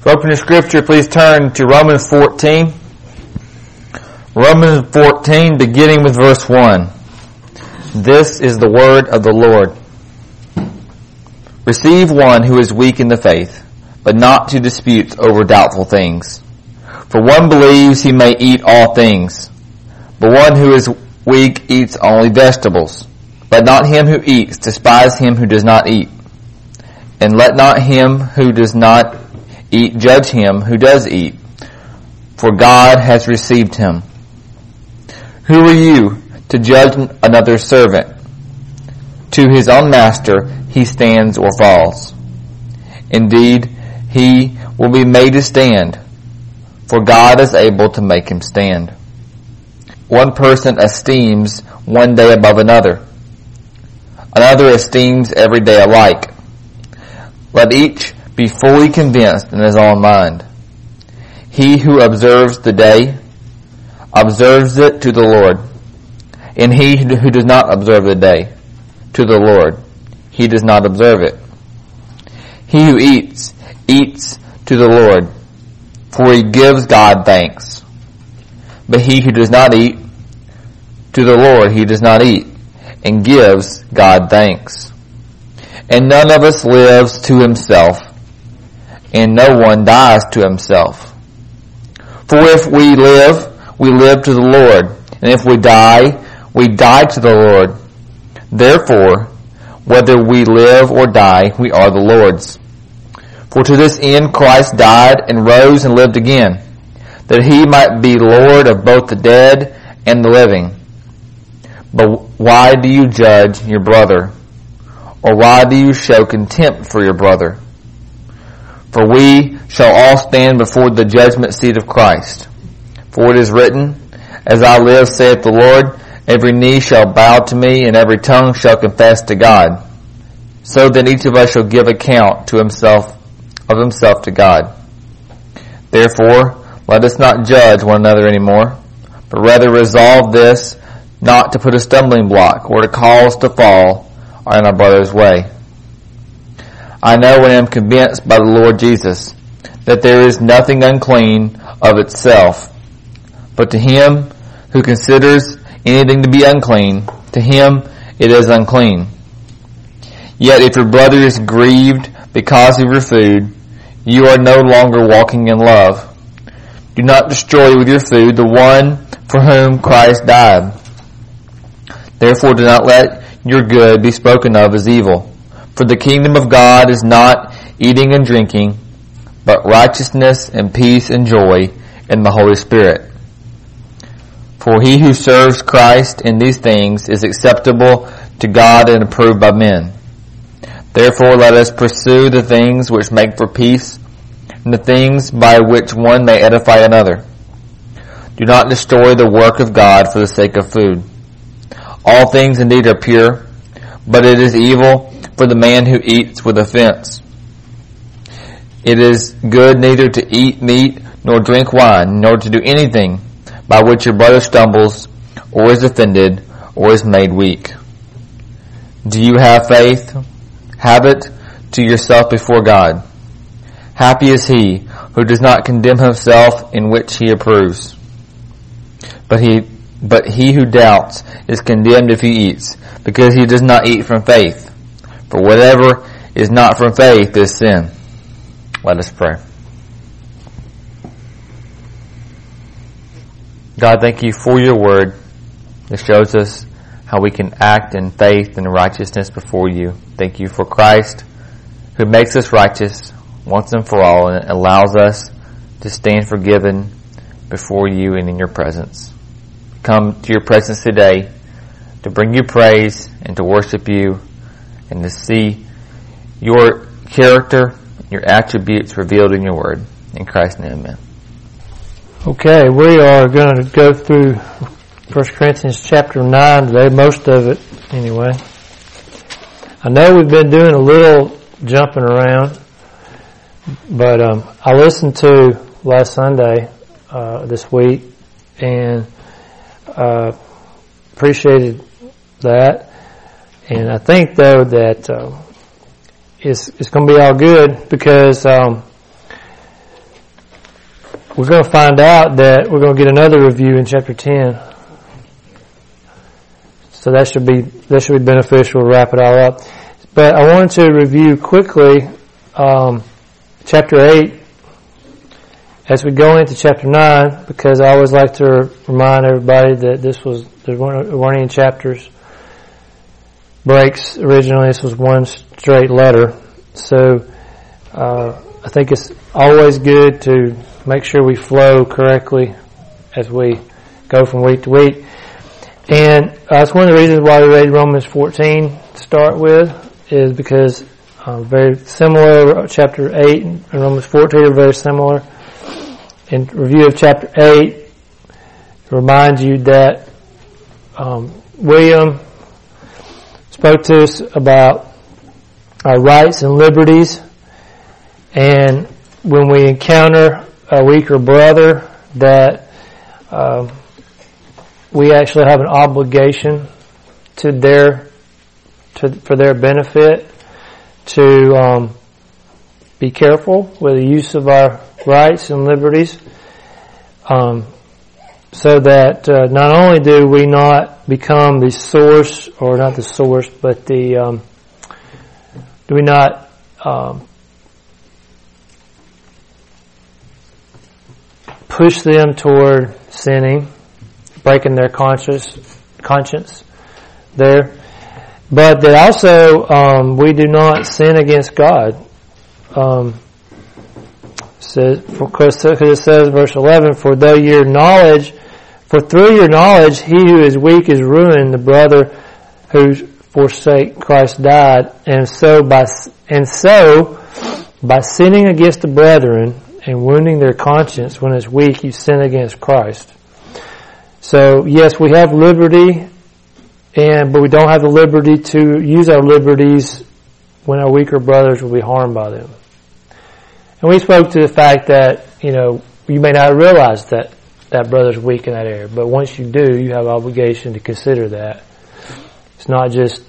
So open your scripture, please turn to Romans 14. Romans 14, beginning with verse 1. This is the word of the Lord. Receive one who is weak in the faith, but not to disputes over doubtful things. For one believes he may eat all things, but one who is weak eats only vegetables. But not him who eats despise him who does not eat. And let not him who does not eat judge him who does eat, for God has received him. Who are you to judge another servant? To his own master he stands or falls. Indeed, he will be made to stand, for God is able to make him stand. One person esteems one day above another. Another esteems every day alike. Let each be fully convinced in his own mind. He who observes the day observes it to the Lord, and he who does not observe the day to the Lord, he does not observe it. He who eats, eats to the Lord, for he gives God thanks. But he who does not eat, to the Lord he does not eat, and gives God thanks. And none of us lives to himself, and no one dies to himself. For if we live to the Lord, and if we die to the Lord. Therefore, whether we live or die, we are the Lord's. For to this end Christ died and rose and lived again, that he might be Lord of both the dead and the living. But why do you judge your brother? Or why do you show contempt for your brother? For we shall all stand before the judgment seat of Christ. For it is written, As I live, saith the Lord, every knee shall bow to me, and every tongue shall confess to God. So then each of us shall give account of himself to God. Therefore, let us not judge one another anymore, but rather resolve this, not to put a stumbling block or to cause to fall in our brother's way. I know and am convinced by the Lord Jesus that there is nothing unclean of itself, but to him who considers anything to be unclean, to him it is unclean. Yet if your brother is grieved because of your food, you are no longer walking in love. Do not destroy with your food the one for whom Christ died. Therefore do not let your good be spoken of as evil. For the kingdom of God is not eating and drinking, but righteousness and peace and joy in the Holy Spirit. For he who serves Christ in these things is acceptable to God and approved by men. Therefore let us pursue the things which make for peace, and the things by which one may edify another. Do not destroy the work of God for the sake of food. All things indeed are pure, but it is evil for the man who eats with offense. It is good neither to eat meat nor drink wine, nor to do anything by which your brother stumbles, or is offended, or is made weak. Do you have faith? Have it to yourself before God. Happy is he who does not condemn himself, in which he approves. But he who doubts is condemned if he eats, because he does not eat from faith. For whatever is not from faith is sin. Let us pray. God, thank you for your word that shows us how we can act in faith and righteousness before you. Thank you for Christ, who makes us righteous once and for all and allows us to stand forgiven before you and in your presence. Come to your presence today to bring you praise and to worship you and to see your character, your attributes revealed in your word. In Christ's name, amen. Okay, we are going to go through 1 Corinthians chapter 9 today, most of it anyway. I know we've been doing a little jumping around, but I listened to last Sunday this week and appreciated that. And I think, though, that it's going to be all good because we're going to find out that we're going to get another review in chapter 10. So that should be beneficial to wrap it all up. But I wanted to review quickly chapter 8 as we go into chapter 9, because I always like to remind everybody that there weren't any chapters breaks originally. This was one straight letter. So I think it's always good to make sure we flow correctly as we go from week to week. And that's one of the reasons why we read Romans 14 to start with, is because very similar. Chapter 8 and Romans 14 are very similar. In review of chapter 8, reminds you that William spoke to us about our rights and liberties, and when we encounter a weaker brother, that we actually have an obligation for their benefit to be careful with the use of our rights and liberties, so that not only do we not become the source, or not the source, but do we not push them toward sinning, breaking their conscience there, but that also we do not sin against God. Because it says, verse 11, for through your knowledge he who is weak is ruined, the brother who for sake Christ died, and so by sinning against the brethren and wounding their conscience when it's weak, you sin against Christ. So yes, we have liberty, but we don't have the liberty to use our liberties when our weaker brothers will be harmed by them. And we spoke to the fact that, you may not realize that brother's weak in that area, but once you do, you have obligation to consider that. It's not just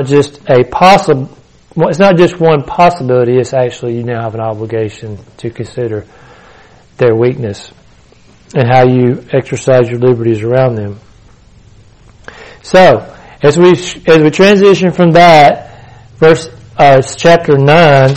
one possibility, it's actually you now have an obligation to consider their weakness and how you exercise your liberties around them. So, as we transition from that, it's chapter 9,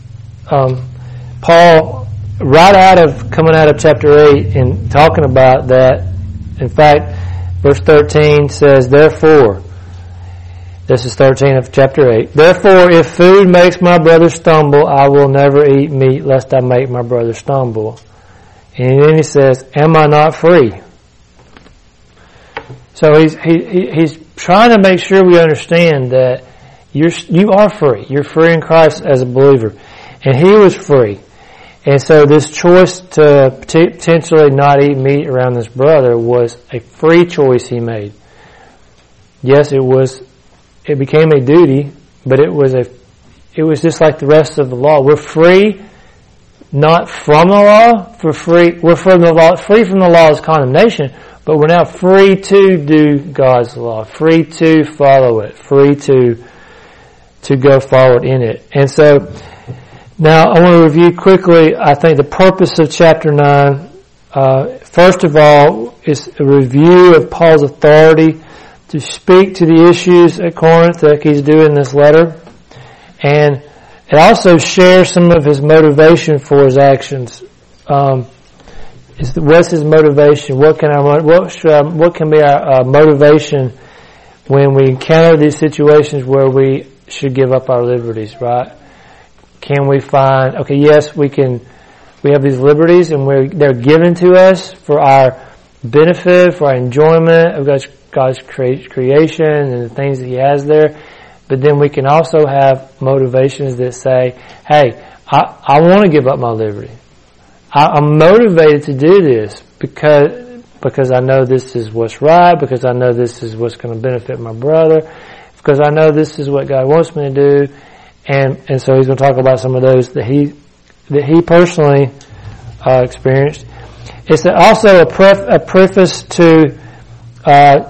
Paul, coming out of chapter 8 and talking about that, in fact, verse 13 says, therefore, this is 13 of chapter 8, therefore, if food makes my brother stumble, I will never eat meat lest I make my brother stumble. And then he says, am I not free? So he's trying to make sure we understand that you are free. You're free in Christ as a believer. And he was free. And so this choice to potentially not eat meat around this brother was a free choice he made. Yes, it became a duty, but it was just like the rest of the law. We're free, not from the law. We're free from the law's condemnation, but we're now free to do God's law, free to follow it, free to go forward in it. And so, now I want to review quickly, I think, the purpose of chapter 9. First of all, is a review of Paul's authority to speak to the issues at Corinth like he's doing in this letter. And it also shares some of his motivation for his actions. What's his motivation? What can be our motivation when we encounter these situations where we should give up our liberties, right? Can we find, yes, we have these liberties and they're given to us for our benefit, for our enjoyment of God's creation and the things that he has there. But then we can also have motivations that say, hey, I want to give up my liberty. I'm motivated to do this because I know this is what's right, because I know this is what's going to benefit my brother, because I know this is what God wants me to do. And so he's going to talk about some of those that he personally experienced. It's also a preface to a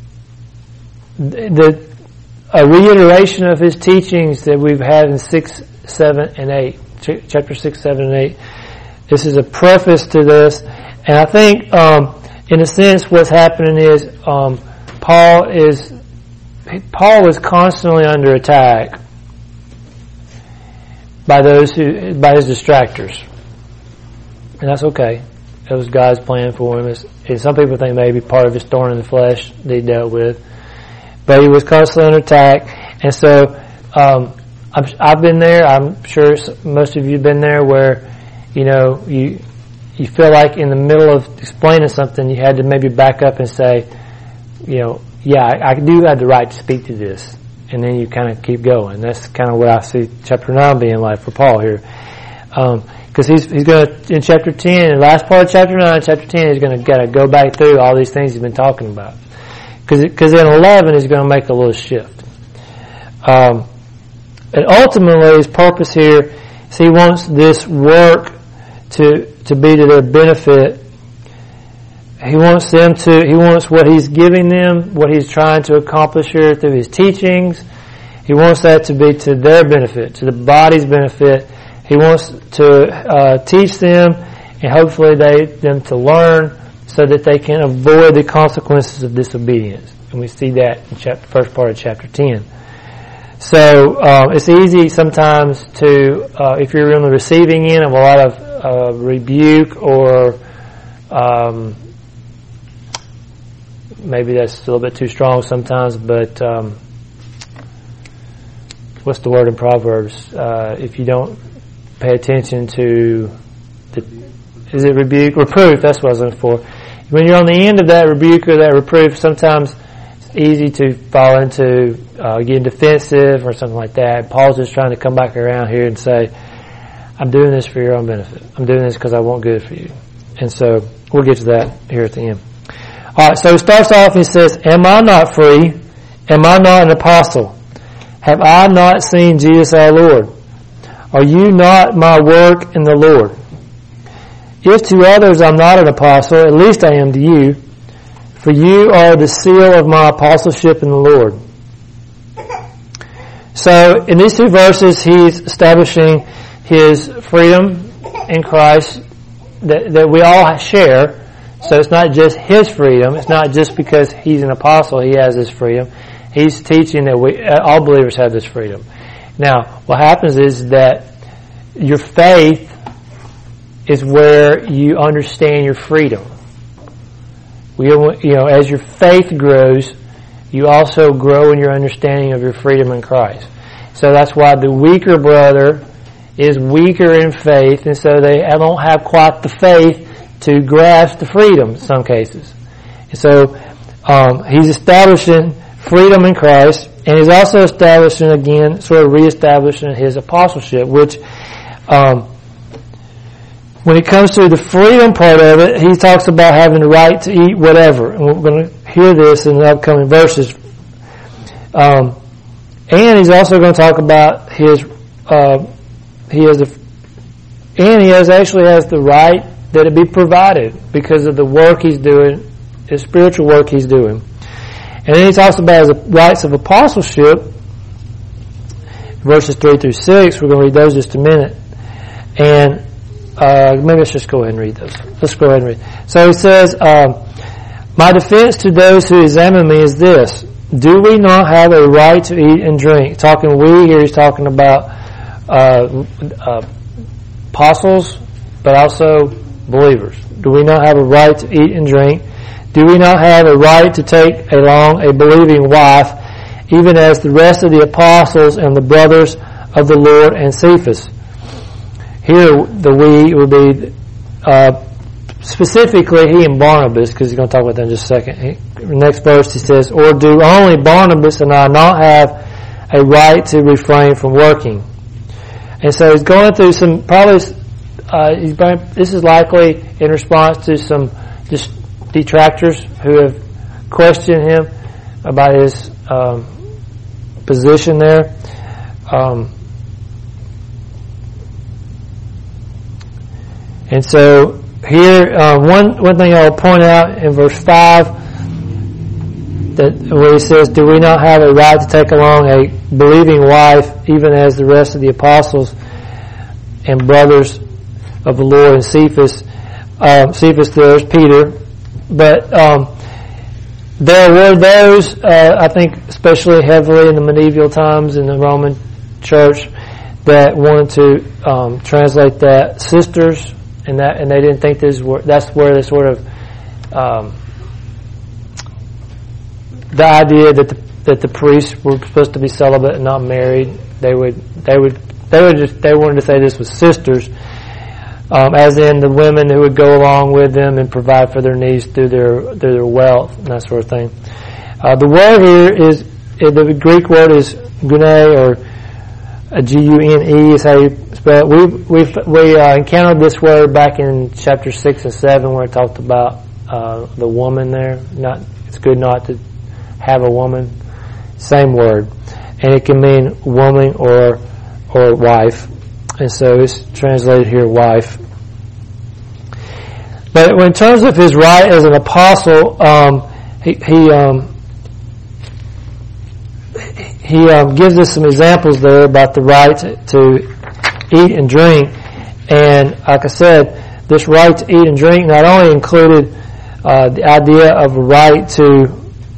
reiteration of his teachings that we've had in 6, 7, and 8, chapter 6, 7, and 8. This is a preface to this. And I think, in a sense, what's happening is Paul is constantly under attack by his distractors, and that's okay. That was God's plan for him. And some people think maybe part of his thorn in the flesh that he dealt with, but he was constantly under attack. And so I've been there. I'm sure most of you have been there, where you feel like in the middle of explaining something, you had to maybe back up and say, yeah, I do have the right to speak to this. And then you kind of keep going. That's kind of what I see chapter 9 being like for Paul here. Because he's going to, in chapter 10, in the last part of chapter 9, chapter 10, he's going to go back through all these things he's been talking about. Because in 11, he's going to make a little shift. And ultimately, his purpose here is he wants this work to be to their benefit. He wants what he's giving them, what he's trying to accomplish here through his teachings. He wants that to be to their benefit, to the body's benefit. He wants to teach them, and hopefully them to learn so that they can avoid the consequences of disobedience. And we see that in first part of chapter 10. So it's easy sometimes to, if you're on the receiving end of a lot of rebuke or maybe that's a little bit too strong sometimes, but what's the word in Proverbs? If you don't pay attention to is it rebuke? Reproof, that's what I was looking for. When you're on the end of that rebuke or that reproof, sometimes it's easy to fall into getting defensive or something like that. Paul's just trying to come back around here and say, I'm doing this for your own benefit. I'm doing this because I want good for you. And so we'll get to that here at the end. Alright, so he starts off and he says, Am I not free? Am I not an apostle? Have I not seen Jesus our Lord? Are you not my work in the Lord? If to others I'm not an apostle, at least I am to you, for you are the seal of my apostleship in the Lord. So in these two verses, he's establishing his freedom in Christ that we all share. So it's not just his freedom. It's not just because he's an apostle he has this freedom. He's teaching that all believers have this freedom. Now, what happens is that your faith is where you understand your freedom. As your faith grows, you also grow in your understanding of your freedom in Christ. So that's why the weaker brother is weaker in faith, and so they don't have quite the faith to grasp the freedom in some cases. And so he's establishing freedom in Christ, and he's also establishing, again, sort of reestablishing his apostleship, which when it comes to the freedom part of it, he talks about having the right to eat whatever. And we're going to hear this in the upcoming verses. And he's also going to talk about he actually has the right that it be provided because of the work he's doing, the spiritual work he's doing. And then he talks about his rights of apostleship, verses 3 through 6. We're going to read those in just a minute. And maybe let's just go ahead and read those. Let's go ahead and read. So he says, my defense to those who examine me is this: do we not have a right to eat and drink? Talking we here, he's talking about apostles, but also believers. Do we not have a right to eat and drink? Do we not have a right to take along a believing wife, even as the rest of the apostles and the brothers of the Lord and Cephas? Here, the we will be specifically he and Barnabas, because he's going to talk about that in just a second. Next verse he says, or do only Barnabas and I not have a right to refrain from working? And so he's going through some, probably, this is likely in response to some just detractors who have questioned him about his position there. And so here, one thing I'll point out in verse 5, that where he says, do we not have a right to take along a believing wife, even as the rest of the apostles and brothers of the Lord, and Cephas there is Peter. But there were those, I think, especially heavily in the medieval times in the Roman Church, that wanted to translate that sisters, and they didn't think that's where the sort of the idea that the priests were supposed to be celibate and not married. They wanted to say this was sisters, as in the women who would go along with them and provide for their needs through their wealth and that sort of thing. The word here is, the Greek word is gune, or Gune is how you spell it. We encountered this word back in chapter 6 and 7 where it talked about the woman there. It's good not to have a woman. Same word. And it can mean woman or wife. And so it's translated here wife. But in terms of his right as an apostle, he gives us some examples there about the right to eat and drink. And like I said, this right to eat and drink not only included the idea of a right to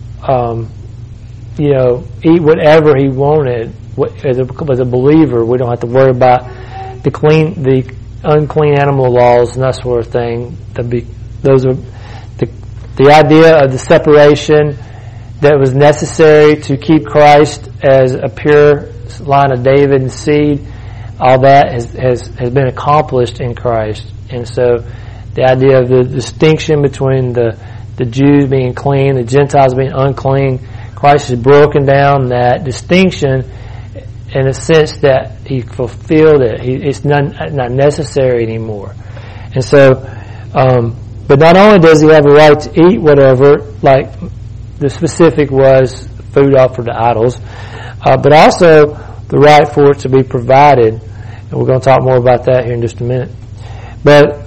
eat whatever he wanted. As a believer, we don't have to worry about the unclean animal laws and that sort of thing. Those are the idea of the separation that was necessary to keep Christ as a pure line of David and seed. All that has been accomplished in Christ, and so the idea of the distinction between the Jews being clean, the Gentiles being unclean, Christ has broken down that distinction in a sense that he fulfilled it. It's not necessary anymore. And so, but not only does he have a right to eat whatever, like the specific was food offered to idols, but also the right for it to be provided. And we're going to talk more about that here in just a minute. But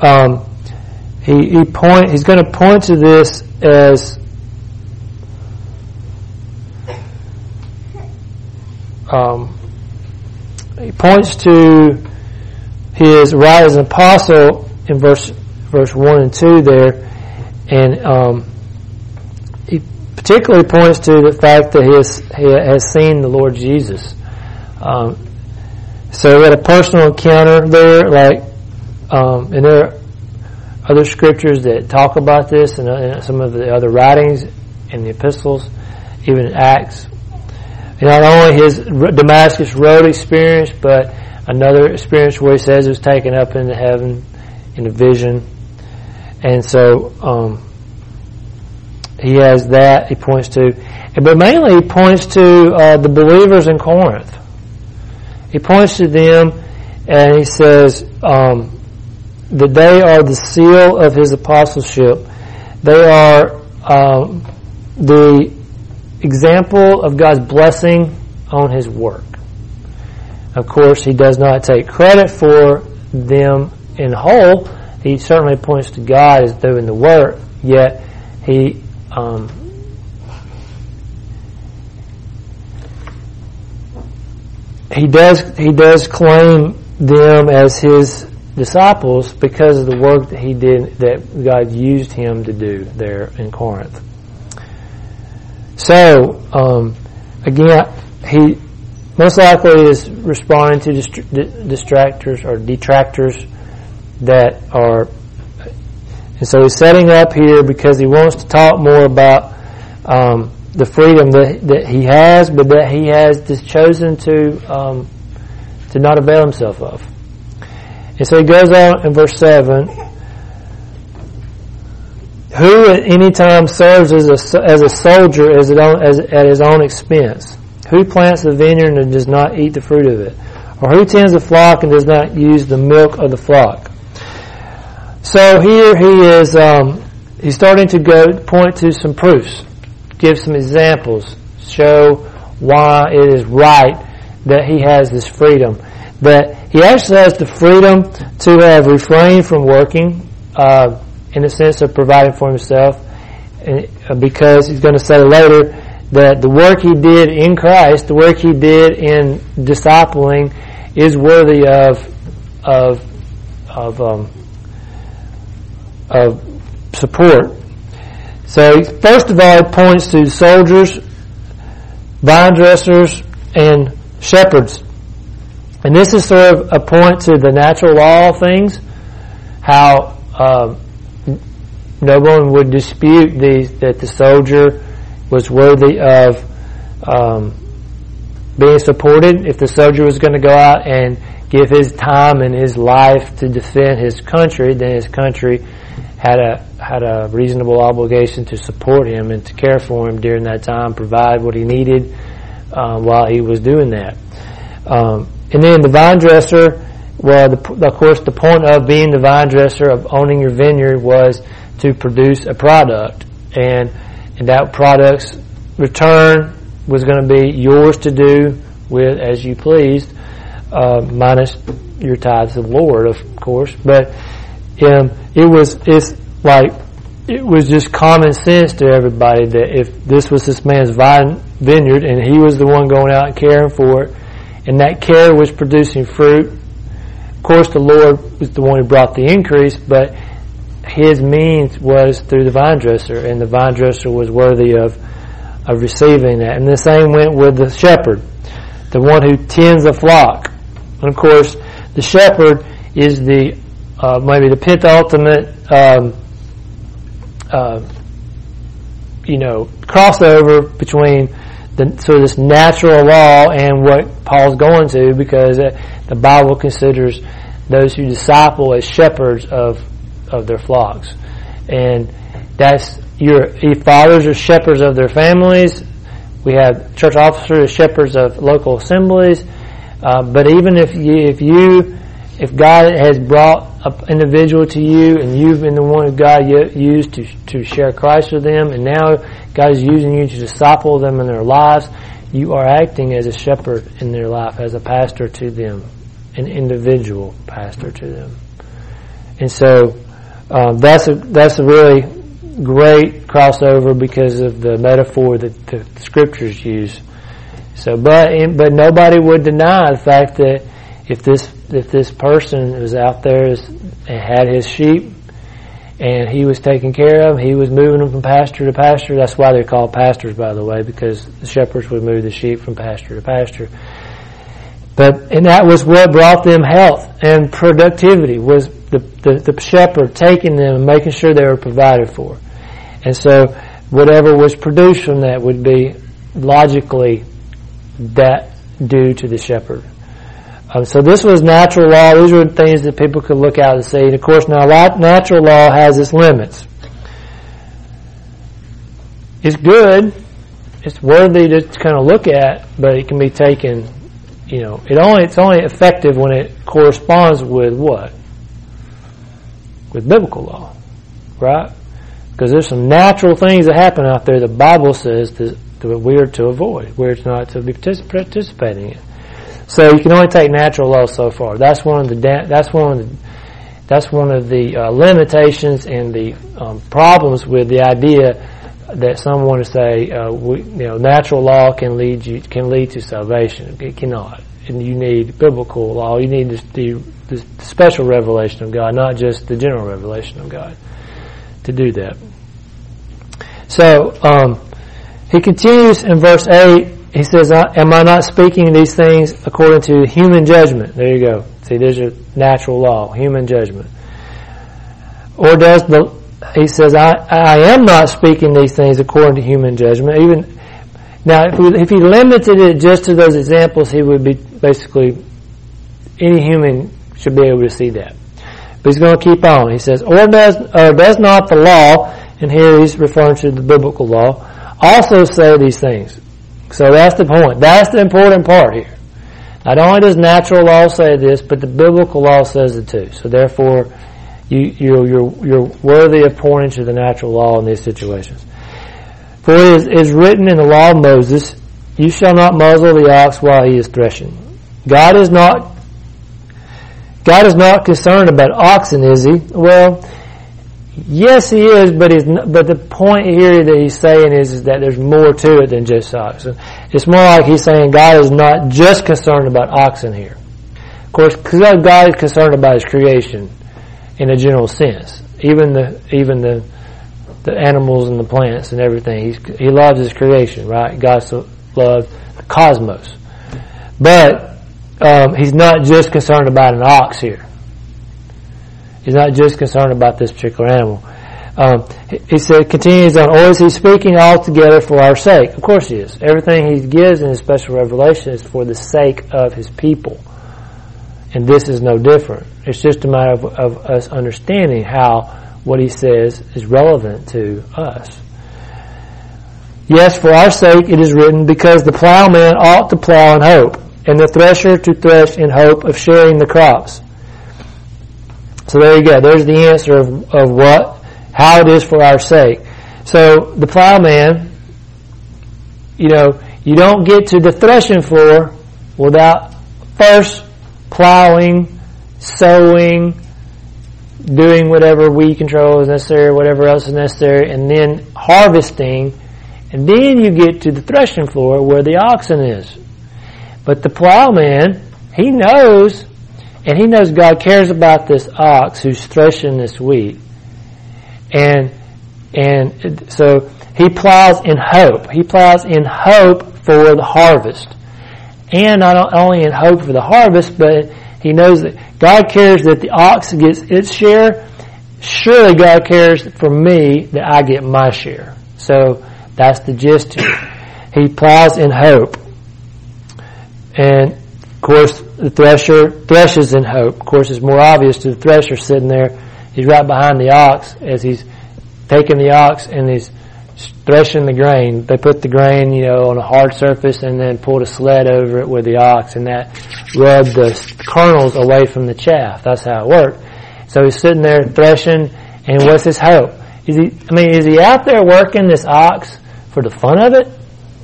he's going to point to this as he points to his right as an apostle in verse 1 and 2 there, and he particularly points to the fact that he has seen the Lord Jesus. So we had a personal encounter there, and there are other scriptures that talk about this, and some of the other writings in the epistles, even in Acts. And not only his Damascus Road experience, but another experience where he says he was taken up into heaven in a vision. And so he has that he points to. But mainly he points to the believers in Corinth. He points to them and he says that they are the seal of his apostleship. They are the example of God's blessing on his work. Of course, he does not take credit for them in whole. He certainly points to God as doing the work, yet he does claim them as his disciples because of the work that he did, that God used him to do there in Corinth. So, again, he most likely is responding to distractors or detractors that are, and so he's setting up here because he wants to talk more about the freedom that he has, but that he has just chosen to not avail himself of. And so he goes on in verse 7. Who at any time serves as a soldier at his own expense? Who plants the vineyard and does not eat the fruit of it? Or who tends the flock and does not use the milk of the flock? So here he is, he's starting to point to some proofs, give some examples, show why it is right that he has this freedom. That he actually has the freedom to have refrained from working, in the sense of providing for himself, because he's going to say later that the work he did in Christ, the work he did in discipling, is worthy of support. So first of all, it points to soldiers, vine dressers, and shepherds. And this is sort of a point to the natural law of things, how no one would dispute that the soldier was worthy of being supported. If the soldier was going to go out and give his time and his life to defend his country, then his country had a reasonable obligation to support him and to care for him during that time, provide what he needed while he was doing that. And then the vine dresser, well, of course, the point of being the vine dresser, of owning your vineyard, was to produce a product, and that product's return was going to be yours to do with as you pleased, minus your tithes to the Lord, of course. But it was just common sense to everybody that if this was this man's vineyard and he was the one going out and caring for it, and that care was producing fruit, of course the Lord was the one who brought the increase, but his means was through the vine dresser, and the vine dresser was worthy of receiving that. And the same went with the shepherd, the one who tends a flock. And of course, the shepherd is the maybe the penultimate crossover between this natural law and what Paul's going to, because the Bible considers those who disciple as shepherds of their flocks. And that's your fathers are shepherds of their families. We have church officers as shepherds of local assemblies. But even if God has brought an individual to you and you've been the one who God used to share Christ with them, and now God is using you to disciple them in their lives, you are acting as a shepherd in their life, as a pastor to them, an individual pastor to them. And so that's a really great crossover because of the metaphor that the scriptures use. So, but nobody would deny the fact that if this person was out there and had his sheep and he was taking care of them, he was moving them from pasture to pasture. That's why they're called pastors, by the way, because the shepherds would move the sheep from pasture to pasture. And that was what brought them health and productivity, was the shepherd taking them and making sure they were provided for. And so whatever was produced from that would be logically that due to the shepherd. So this was natural law. These were things that people could look out and see. And of course, now natural law has its limits. It's good. It's worthy to kind of look at, but it can be taken, it's only effective when it corresponds with what? With biblical law, right? Because there's some natural things that happen out there the Bible says that we are to avoid. We're not to be participating in. So you can only take natural law so far. That's one of the limitations and the problems with the idea that some want to say natural law can lead to salvation. It cannot. And you need biblical law. You need the special revelation of God, not just the general revelation of God, to do that. So he continues in verse 8. He says, am I not speaking these things according to human judgment? There you go. See, there's your natural law, human judgment. Or he says, I am not speaking these things according to human judgment. Now, if he limited it just to those examples, he would be basically, any human should be able to see that. But he's going to keep on. He says, or does not the law, and here he's referring to the biblical law, also say these things? So that's the point. That's the important part here. Not only does natural law say this, but the biblical law says it too. So therefore, you're worthy of pointing to the natural law in these situations. For it is written in the law of Moses, you shall not muzzle the ox while he is threshing. God is not concerned about oxen, is he? Well, yes, he is, but the point here that he's saying is that there's more to it than just oxen. It's more like he's saying God is not just concerned about oxen here. Of course, God is concerned about his creation. in a general sense. Even the animals and the plants and everything. He loves his creation, right? God so loved the cosmos. But he's not just concerned about an ox here. He's not just concerned about this particular animal. He said, continues on, or is he speaking altogether for our sake? Of course he is. Everything he gives in his special revelation is for the sake of his people. And this is no different. It's just a matter of us understanding how what he says is relevant to us. Yes, for our sake it is written, because the plowman ought to plow in hope, and the thresher to thresh in hope of sharing the crops. So there you go. There's the answer of how it is for our sake. So the plowman, you don't get to the threshing floor without first plowing, sowing, doing whatever weed control is necessary, whatever else is necessary, and then harvesting, and then you get to the threshing floor where the oxen is. But the plowman, he knows God cares about this ox who's threshing this wheat. And so he plows in hope. He plows in hope for the harvest. And not only in hope for the harvest, but he knows that God cares that the ox gets its share. Surely God cares for me that I get my share. So that's the gist here. He plows in hope. And of course the thresher threshes in hope. Of course it's more obvious to the thresher sitting there. He's right behind the ox as he's taking the ox and he's threshing the grain. They put the grain, on a hard surface and then pulled a sled over it with the ox, and that rubbed the kernels away from the chaff. That's how it worked. So he's sitting there threshing, and what's his hope? Is he out there working this ox for the fun of it?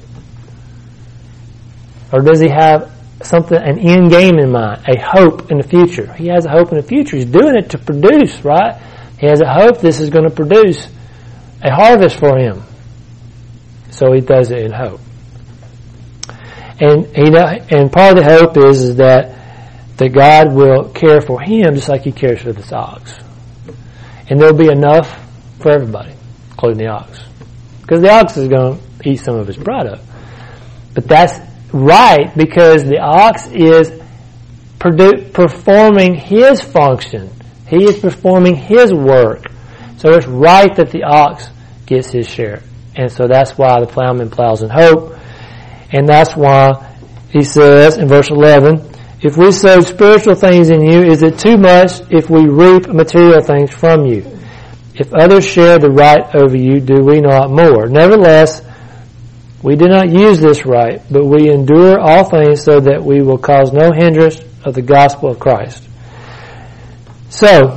Or does he have an end game in mind, a hope in the future? He has a hope in the future. He's doing it to produce, right? He has a hope this is going to produce a harvest for him. So he does it in hope. And part of the hope is that God will care for him just like he cares for this ox. And there'll be enough for everybody, including the ox. Because the ox is going to eat some of his product. But that's right, because the ox is performing his function. He is performing his work. So it's right that the ox gets his share. And so that's why the plowman plows in hope. And that's why he says in verse 11, if we sow spiritual things in you, is it too much if we reap material things from you? If others share the right over you, do we not more? Nevertheless, we do not use this right, but we endure all things so that we will cause no hindrance of the gospel of Christ. So,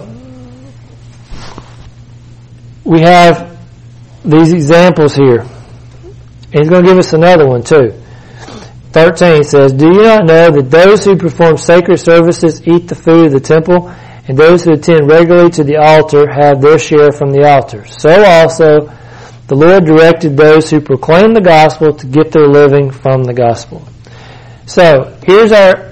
we have these examples here. And he's going to give us another one too. 13 says, do you not know that those who perform sacred services eat the food of the temple, and those who attend regularly to the altar have their share from the altar? So also, the Lord directed those who proclaim the gospel to get their living from the gospel. So here's our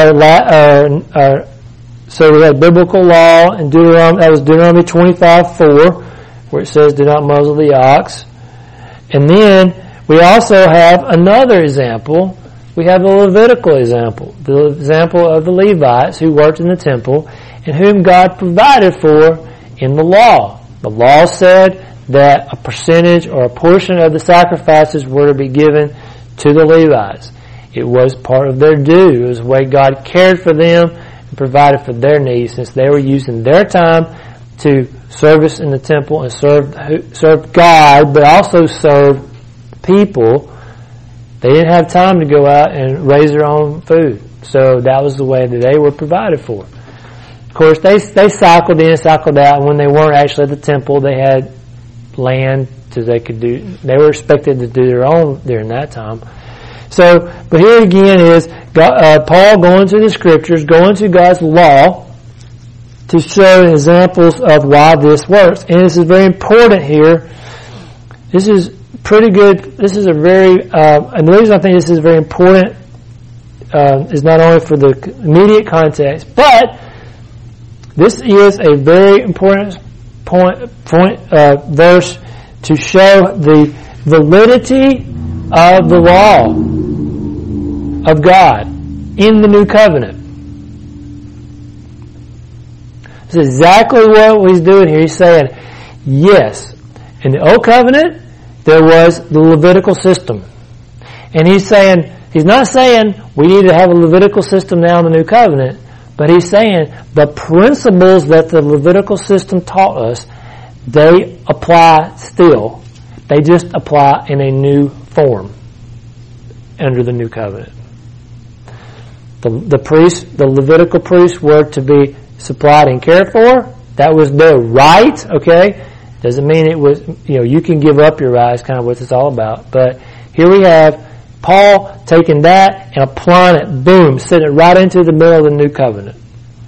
so we had biblical law in Deuteronomy. That was Deuteronomy 25:4, where it says, "Do not muzzle the ox." And then we also have another example. We have a Levitical example, the example of the Levites who worked in the temple and whom God provided for in the law. The law said that a percentage or a portion of the sacrifices were to be given to the Levites. It was part of their due. It was the way God cared for them and provided for their needs, since they were using their time to service in the temple and serve God, but also serve people. They didn't have time to go out and raise their own food. So that was the way that they were provided for. Of course, they cycled in, cycled out, and when they weren't actually at the temple, they had land so they were expected to do their own during that time. So, but here again is Paul going to the scriptures, going to God's law to show examples of why this works. And this is very important here. This is pretty good. This is a very, and the reason I think this is very important is not only for the immediate context, but This is a very important verse to show the validity of the law of God in the new covenant. This is exactly what he's doing here. He's saying, yes, in the old covenant, there was the Levitical system. And he's not saying we need to have a Levitical system now in the new covenant, but he's saying the principles that the Levitical system taught us, they apply still. They just apply in a new form under the new covenant. The Levitical priests were to be supplied and cared for. That was their right, okay? Doesn't mean it was, you can give up your rights, kind of what it's all about. But here we have Paul taking that and applying it, boom, sitting it right into the middle of the new covenant.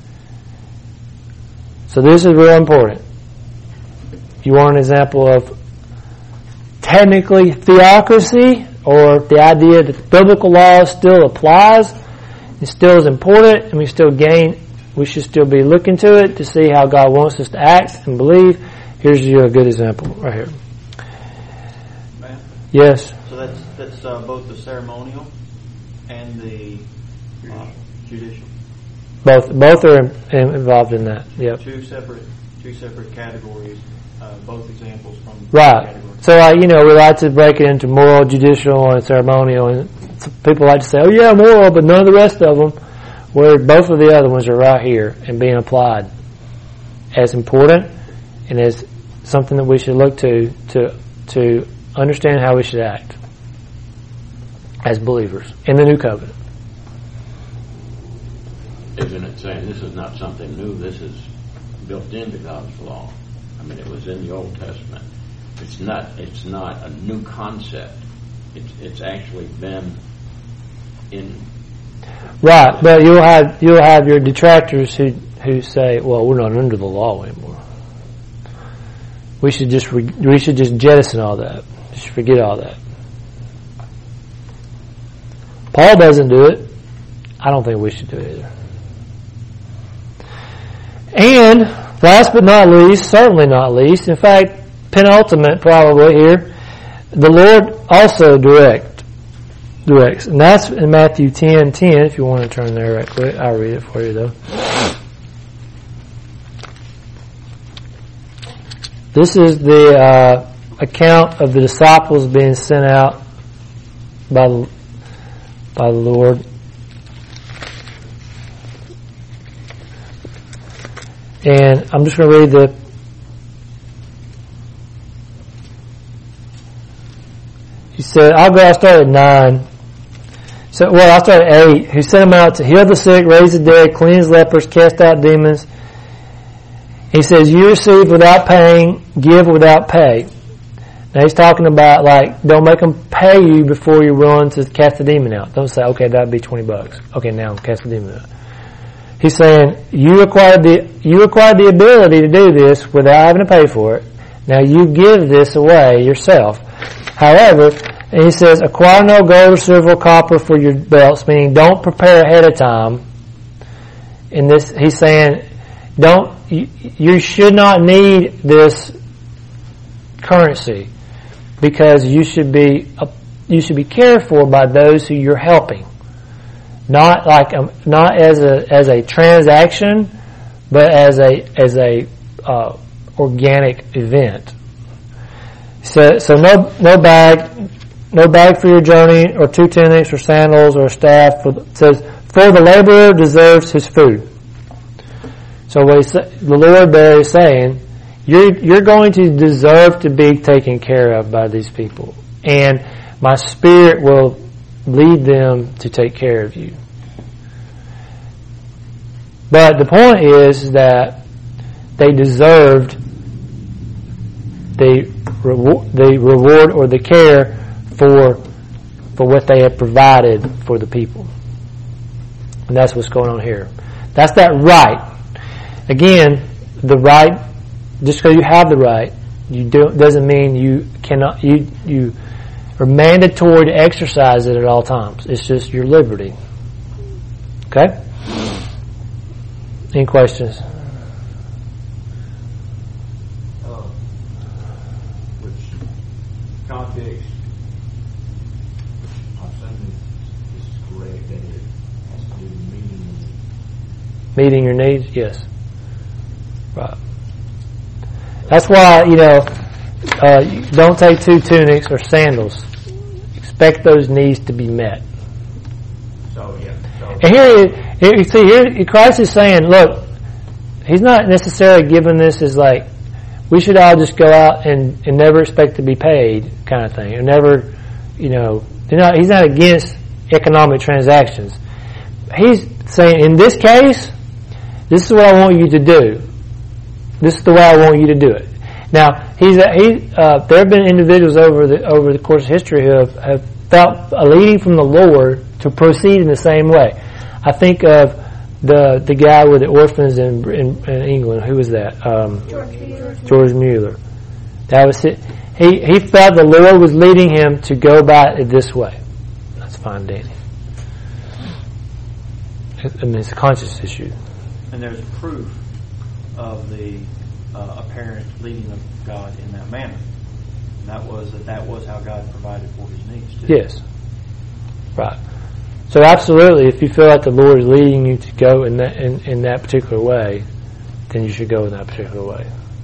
So this is real important. You want an example of technically theocracy, or the idea that the biblical law still applies, it still is important, and we should still be looking to it to see how God wants us to act and believe. Here's a good example right here. Matt? Yes. So that's both the ceremonial and the judicial. Both are involved in that. Yep. Two separate categories. Both examples from right. Categories. So we like to break it into moral, judicial, and ceremonial, and people like to say, "Oh yeah, moral," but none of the rest of them. Where both of the other ones are right here and being applied as important and as something that we should look to understand how we should act as believers in the new covenant. Isn't it saying this is not something new? This is built into God's law. I mean, it was in the Old Testament. It's not a new concept. It's actually been in. Right, but you'll have your detractors who say, "Well, we're not under the law anymore. We should just jettison all that. Just forget all that." Paul doesn't do it. I don't think we should do it either. And last but not least, certainly not least, in fact, penultimate probably here, the Lord also directs. And that's in Matthew 10:10, if you want to turn there right quick. I'll read it for you though. This is the account of the disciples being sent out by the Lord. And I'm just going to read he said, I'll start at 9. I'll start at 8. He sent them out to heal the sick, raise the dead, cleanse lepers, cast out demons. He says, you receive without paying, give without pay. Now he's talking about, don't make them pay you before you're willing to cast the demon out. Don't say, okay, that'd be $20. Okay, now cast the demon out. He's saying, you acquired the ability to do this without having to pay for it. Now you give this away yourself. However, and he says, acquire no gold or silver or copper for your belts, meaning don't prepare ahead of time. In this, he's saying, you should not need this currency because you should be cared for by those who you're helping. Not as a transaction, but as a organic event. So no bag for your journey, or 2 tunics, or sandals, or a staff. It says, for the laborer deserves his food. So the Lord there is saying, you're going to deserve to be taken care of by these people, and my Spirit will lead them to take care of you. But the point is that they deserved the reward or the care for what they had provided for the people. And that's what's going on here. That's that right. Again, the right, just because you have the right, doesn't mean you cannot, you are mandatory to exercise it at all times. It's just your liberty. Okay? Any questions? context, I'm saying this is correct, that it has to do with Meeting your needs? Yes. Right. That's why, don't take 2 tunics or sandals. Expect those needs to be met. So, yeah. And here, Christ is saying, look, He's not necessarily giving this as like, we should all just go out and never expect to be paid kind of thing. Or never, He's not against economic transactions. He's saying, in this case, this is what I want you to do. This is the way I want you to do it. Now, there have been individuals over the course of history who have felt a leading from the Lord to proceed in the same way. I think of the guy with the orphans in England. Who was that? George Mueller. That was it. He felt the Lord was leading him to go about it this way. That's fine, Danny. I mean, it's a conscious issue. And there's proof of the apparent leading of God in that manner. And that was how God provided for His needs too. Yes. Right. So absolutely, if you feel like the Lord is leading you to go in that particular way, then you should go in that particular way.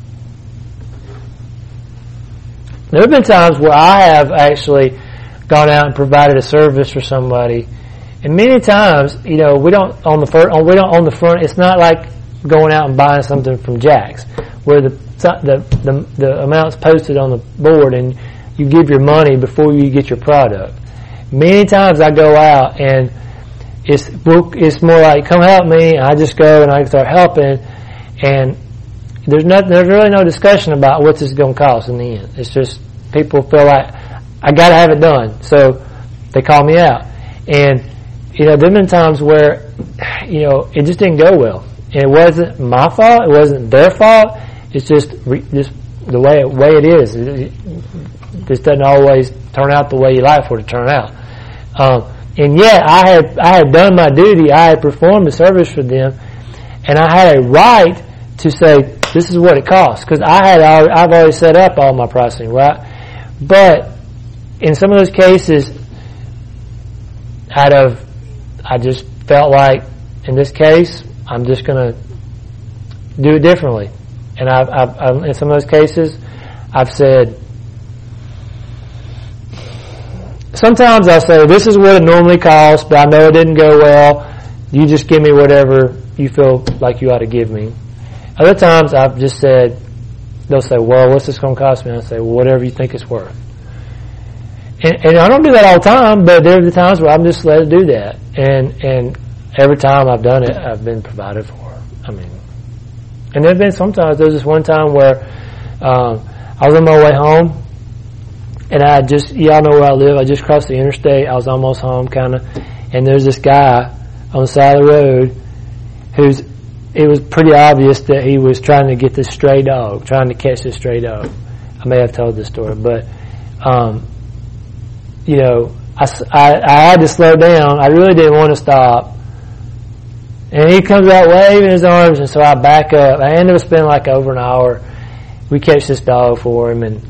There have been times where I have actually gone out and provided a service for somebody, and many times, we don't on the front. It's not like going out and buying something from Jack's, where the amount's posted on the board and you give your money before you get your product. Many times I go out and it's more like, come help me, and I just go and I start helping, and there's really no discussion about what this is going to cost in the end. It's just people feel like I got to have it done, so they call me out. And there have been times where it just didn't go well, and it wasn't my fault, it wasn't their fault. It's just the way it is. It just doesn't always turn out the way you like for it to turn out. And yet I had done my duty. I had performed a service for them, and I had a right to say this is what it costs, because I've already set up all my pricing, right? But in some of those cases, I just felt like in this case I'm just going to do it differently. And I've in some of those cases, I've said, sometimes I'll say, this is what it normally costs, but I know it didn't go well. You just give me whatever you feel like you ought to give me. Other times I've just said, they'll say, well, what's this going to cost me? And I say, well, whatever you think it's worth. And I don't do that all the time, but there are the times where I'm just let to do that. And every time I've done it, I've been provided for. And there have been sometimes, there was this one time where I was on my way home, and y'all know where I live, I just crossed the interstate, I was almost home kind of, and there's this guy on the side of the road it was pretty obvious that he was trying to get this stray dog, trying to catch this stray dog. I may have told this story, but I had to slow down. I really didn't want to stop. And he comes out waving his arms, and so I back up. I ended up spending like over an hour. We catch this dog for him, and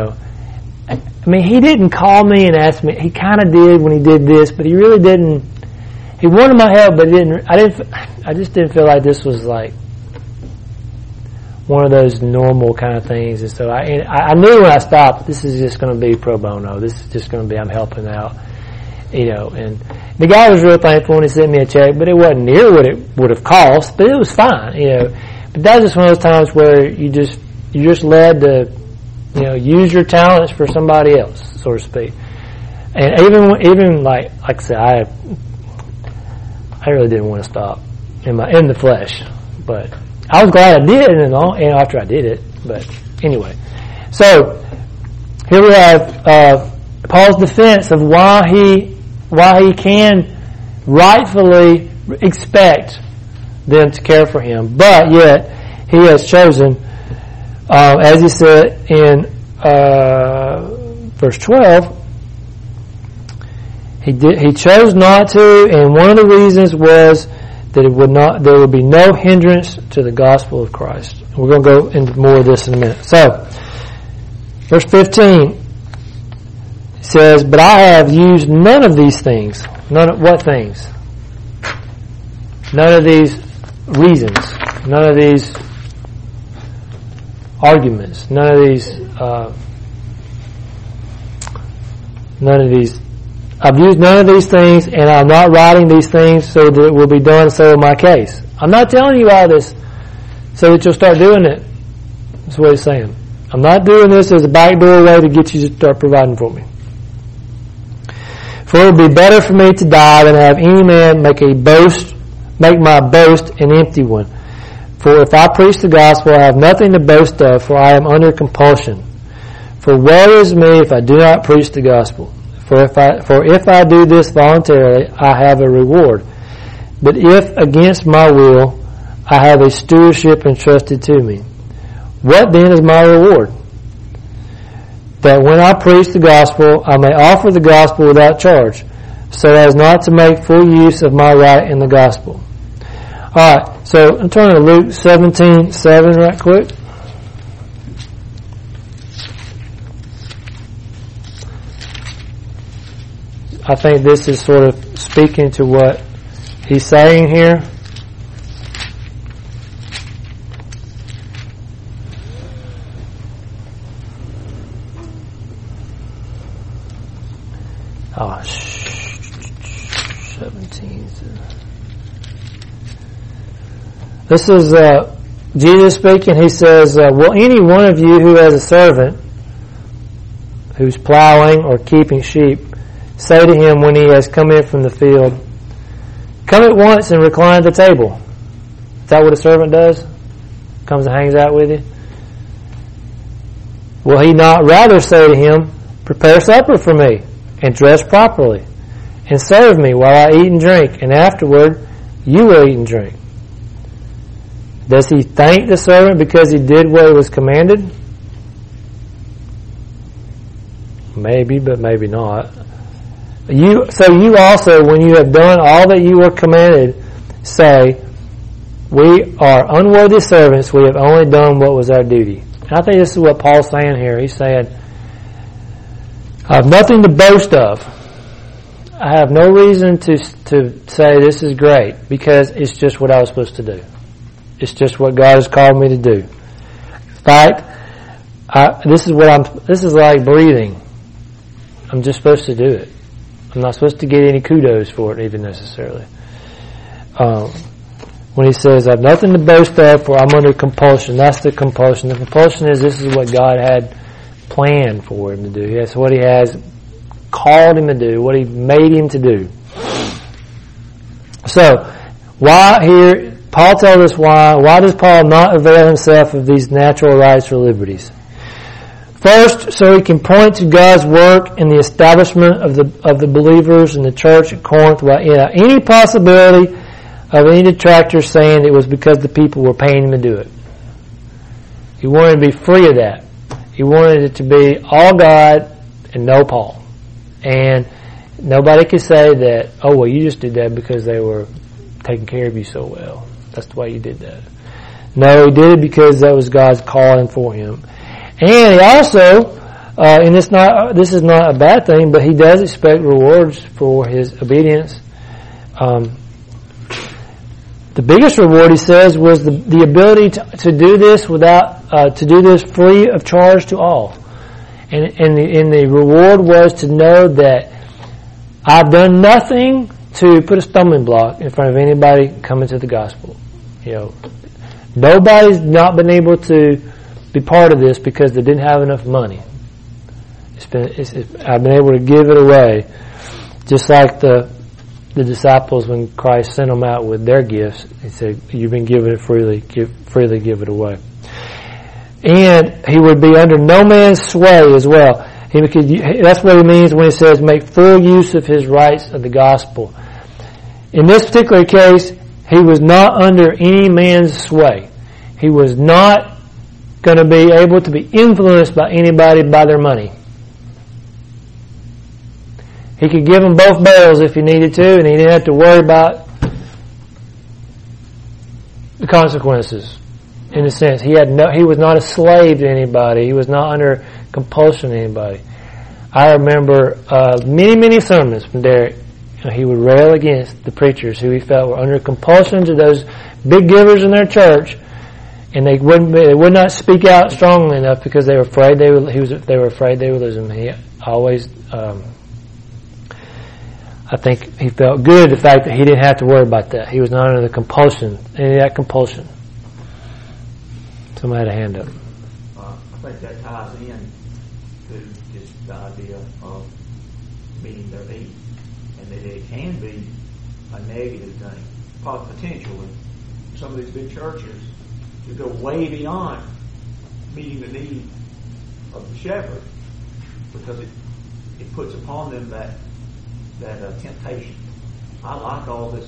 he didn't call me and ask me. He kind of did when he did this, but he really didn't. He wanted my help, but I just didn't feel like this was like one of those normal kind of things. And so I knew when I stopped, this is just going to be pro bono. This is just going to be, I'm helping out, and the guy was real thankful when he sent me a check, but it wasn't near what it would have cost, but it was fine, But that was just one of those times where you're just led to, use your talents for somebody else, so to speak. And even like I said, I really didn't want to stop in the flesh, but I was glad I did, and after I did it. But anyway, so here we have Paul's defense of why he can rightfully expect them to care for him, but yet he has chosen, as he said in verse 12. He chose not to, and one of the reasons was that there would be no hindrance to the gospel of Christ. We're going to go into more of this in a minute. So, verse 15, He says, but I have used none of these things. None of what things? None of these reasons. None of these arguments. None of these I've used none of these things, and I'm not writing these things so that it will be done so in my case. I'm not telling you all this so that you'll start doing it. That's what he's saying. I'm not doing this as a backdoor way to get you to start providing for me. For it would be better for me to die than have any man make my boast an empty one. For if I preach the gospel, I have nothing to boast of, for I am under compulsion. For woe is me if I do not preach the gospel. For if I do this voluntarily, I have a reward. But if against my will, I have a stewardship entrusted to me. What then is my reward? That when I preach the gospel, I may offer the gospel without charge, so as not to make full use of my right in the gospel. Alright, so I'm turning to Luke 17:7 right quick. I think this is sort of speaking to what he's saying here. Oh, 17. This is Jesus speaking. He says, will any one of you who has a servant who's plowing or keeping sheep say to him when he has come in from the field, come at once and recline at the table? Is that what a servant does? Comes and hangs out with you? Will he not rather say to him, prepare supper for me, and dress properly, and serve me while I eat and drink, and afterward you will eat and drink? Does he thank the servant because he did what he was commanded? Maybe, but maybe not. You also, when you have done all that you were commanded, say, we are unworthy servants, we have only done what was our duty. And I think this is what Paul's saying here. He's saying, I have nothing to boast of. I have no reason to say this is great, because it's just what I was supposed to do. It's just what God has called me to do. In fact, this is like breathing. I'm just supposed to do it. I'm not supposed to get any kudos for it even necessarily. When he says, I have nothing to boast of, for I'm under compulsion. That's the compulsion. The compulsion is this is what God had planned for him to do. That's what he has called him to do, what he made him to do. So, why here, Paul tells us why does Paul not avail himself of these natural rights or liberties? First, so he can point to God's work in the establishment of the believers in the church at Corinth without any possibility of any detractors saying it was because the people were paying him to do it. He wanted to be free of that. He wanted it to be all God and no Paul. And nobody could say that, oh, well, you just did that because they were taking care of you so well. That's the way you did that. No, he did it because that was God's calling for him. And he also, and this is not a bad thing, but he does expect rewards for his obedience. The biggest reward, he says, was the ability to do this to do this free of charge to all. And the reward was to know that I've done nothing to put a stumbling block in front of anybody coming to the gospel. You know, nobody's not been able to be part of this because they didn't have enough money. I've been able to give it away, just like the disciples when Christ sent them out with their gifts. He said, "You've been given it freely. Freely give it away." And he would be under no man's sway as well. That's what he means when he says, "Make full use of his rights of the gospel." In this particular case, he was not under any man's sway. He was not going to be able to be influenced by anybody by their money. He could give them both barrels if he needed to, and he didn't have to worry about the consequences. In a sense, he was not a slave to anybody. He was not under compulsion to anybody. I remember many sermons from Derek. He would rail against the preachers who he felt were under compulsion to those big givers in their church, and they would not speak out strongly enough because they were afraid they were afraid they would lose him. He always, I think, he felt good the fact that he didn't have to worry about that. He was not under the compulsion, any of that compulsion. Somebody had a hand up. I think that ties in to just the idea of meeting their needs, and that it can be a negative thing, potentially. Some of these big churches to go way beyond meeting the need of the shepherd, because it puts upon them that temptation. I like all this,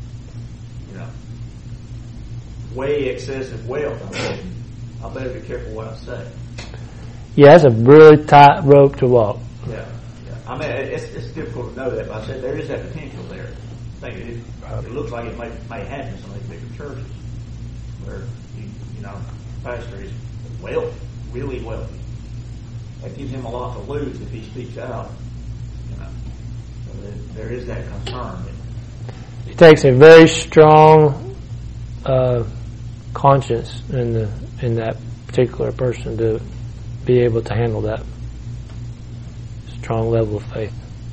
way excessive wealth. I better be careful what I say. Yeah, it's a really tight rope to walk. Yeah. I mean, it's difficult to know that, but I said there is that potential there. I think it looks like it may happen in some of these bigger churches where pastor is wealthy, really wealthy. That gives him a lot to lose if he speaks out. So there is that concern. It takes a very strong conscience in that particular person to be able to handle that strong level of faith.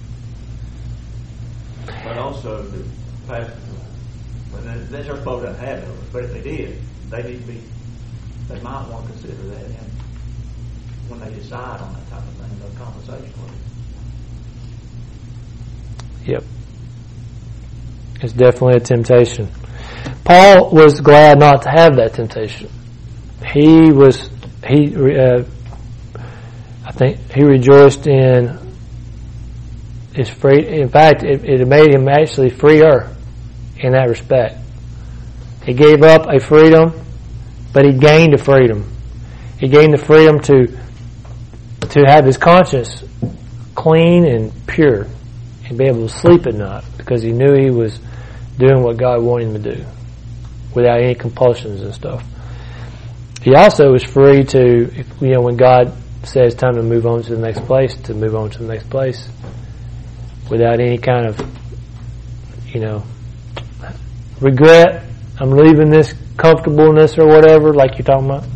But also the pastor, their church both doesn't have it, but if they did, they might want to consider that when they decide on that type of thing, the conversation with it. Yep. It's definitely a temptation. Paul was glad not to have that temptation. I think he rejoiced in his free. In fact, it made him actually freer in that respect. He gave up a freedom, but he gained a freedom. He gained the freedom to have his conscience clean and pure and be able to sleep at night because he knew he was doing what God wanted him to do without any compulsions and stuff. He also was free to, when God says time to move on to the next place, to move on to the next place without any kind of, regret. I'm leaving this comfortableness or whatever, like you're talking about.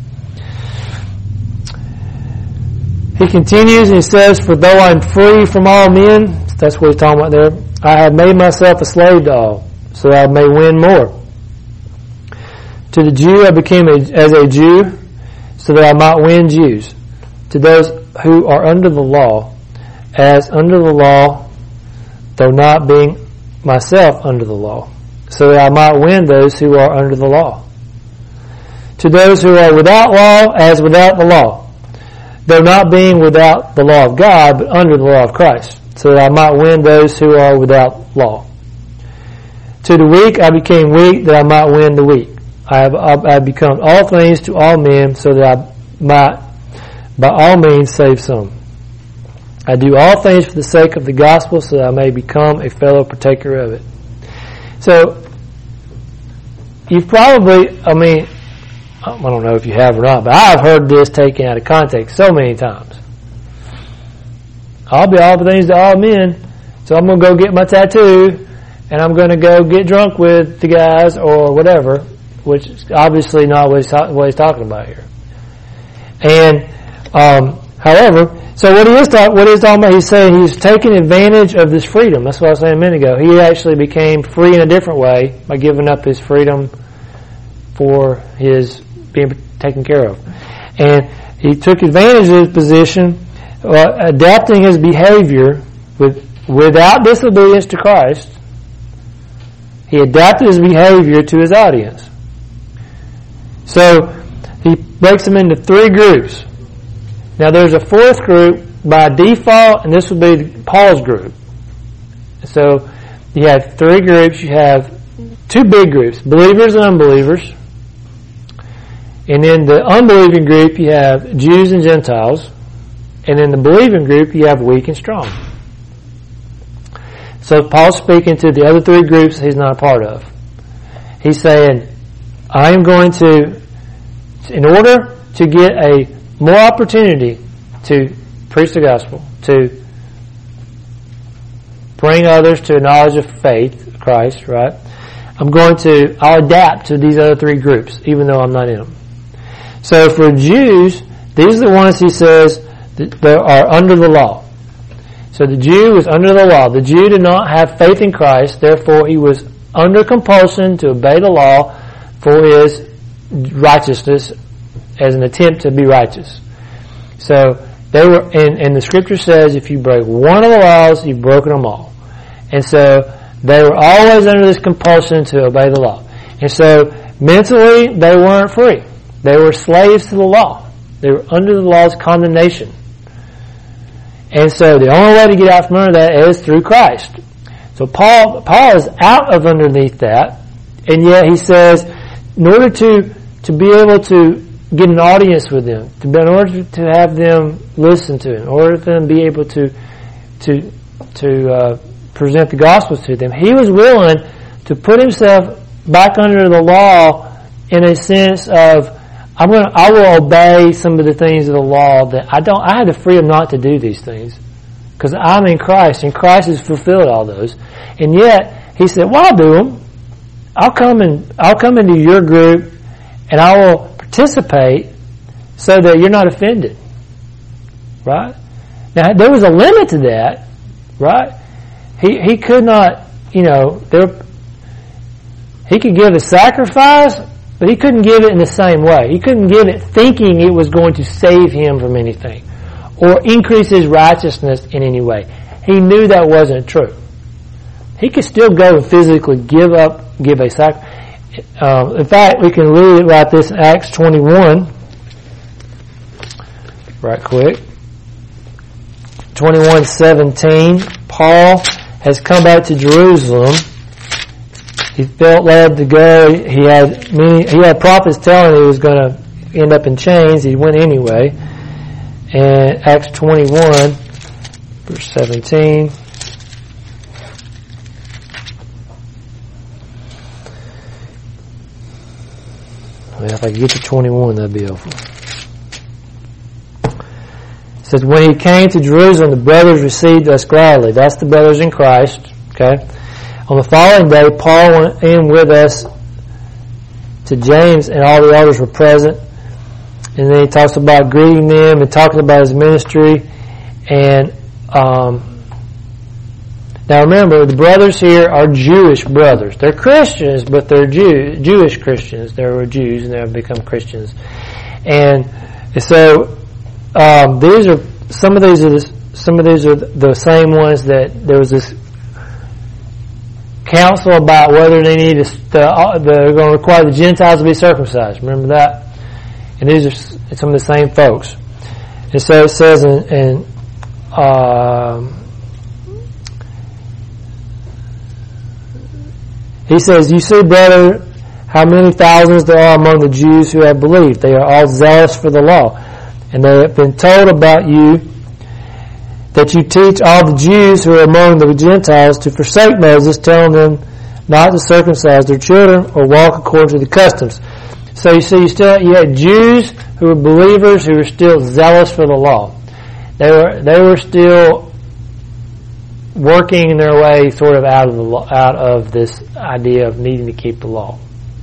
He continues and he says, for though I'm free from all men, that's what he's talking about there, I have made myself a slave to all, so I may win more. To the Jew I became as a Jew, so that I might win Jews. To those who are under the law, as under the law, though not being myself under the law, so that I might win those who are under the law. To those who are without law, as without the law, though not being without the law of God, but under the law of Christ, so that I might win those who are without law. To the weak I became weak, that I might win the weak. I have become all things to all men, so that I might by all means save some. I do all things for the sake of the gospel, so that I may become a fellow partaker of it. So, you've probably, I don't know if you have or not, but I've heard this taken out of context so many times. I'll be all things to all men, so I'm going to go get my tattoo, and I'm going to go get drunk with the guys or whatever, which is obviously not what he's talking about here. And, however, so what he's talking about, he's saying he's taking advantage of this freedom. That's what I was saying a minute ago. He actually became free in a different way by giving up his freedom for his being taken care of. And he took advantage of his position, adapting his behavior without disobedience to Christ. He adapted his behavior to his audience. So he breaks them into three groups. Now there's a fourth group by default, and this would be Paul's group. So you have three groups. You have two big groups, believers and unbelievers. And in the unbelieving group you have Jews and Gentiles. And in the believing group you have weak and strong. So Paul's speaking to the other three groups he's not a part of. He's saying, I am going to, in order to get more opportunity to preach the gospel, to bring others to a knowledge of faith, Christ, right? I'll adapt to these other three groups, even though I'm not in them. So for Jews, these are the ones he says that are under the law. So the Jew was under the law. The Jew did not have faith in Christ, therefore he was under compulsion to obey the law for his righteousness as an attempt to be righteous. So they were, and the scripture says if you break one of the laws, you've broken them all. And so they were always under this compulsion to obey the law. And so mentally they weren't free. They were slaves to the law. They were under the law's condemnation. And so the only way to get out from under that is through Christ. So Paul is out of underneath that, and yet he says, in order to be able to get an audience with them, in order to have them listen to him, in order for them to be able to present the gospel to them, he was willing to put himself back under the law in a sense of, I will obey some of the things of the law that I have the freedom not to do these things because I'm in Christ and Christ has fulfilled all those. And yet he said, well, I'll do them. I'll come into your group and I will participate so that you're not offended. Right? Now there was a limit to that, right? He could not, he could give a sacrifice, but he couldn't give it in the same way. He couldn't give it thinking it was going to save him from anything or increase his righteousness in any way. He knew that wasn't true. He could still go and physically give a sacrifice. In fact, we can read it right this in Acts 21. Right quick. 21:17. Paul has come back to Jerusalem. He felt led to go. He had prophets telling him he was going to end up in chains. He went anyway. And Acts 21, verse 17. Well, if I could get to 21, that'd be helpful. It says, when he came to Jerusalem, the brothers received us gladly. That's the brothers in Christ. Okay. On the following day, Paul went in with us to James, and all the elders were present. And then he talks about greeting them and talking about his ministry. And now remember, the brothers here are Jewish brothers. They're Christians, but they're Jewish Christians. They were Jews, and they have become Christians. And so these are the same ones that there was this council about whether they need they're going to require the Gentiles to be circumcised. Remember that? And these are some of the same folks. And so it says he says, you see, brother, how many thousands there are among the Jews who have believed. They are all zealous for the law. And they have been told about you that you teach all the Jews who are among the Gentiles to forsake Moses, telling them not to circumcise their children or walk according to the customs. So you see, you had Jews who were believers who were still zealous for the law. They were still working their way sort of out of this idea of needing to keep the law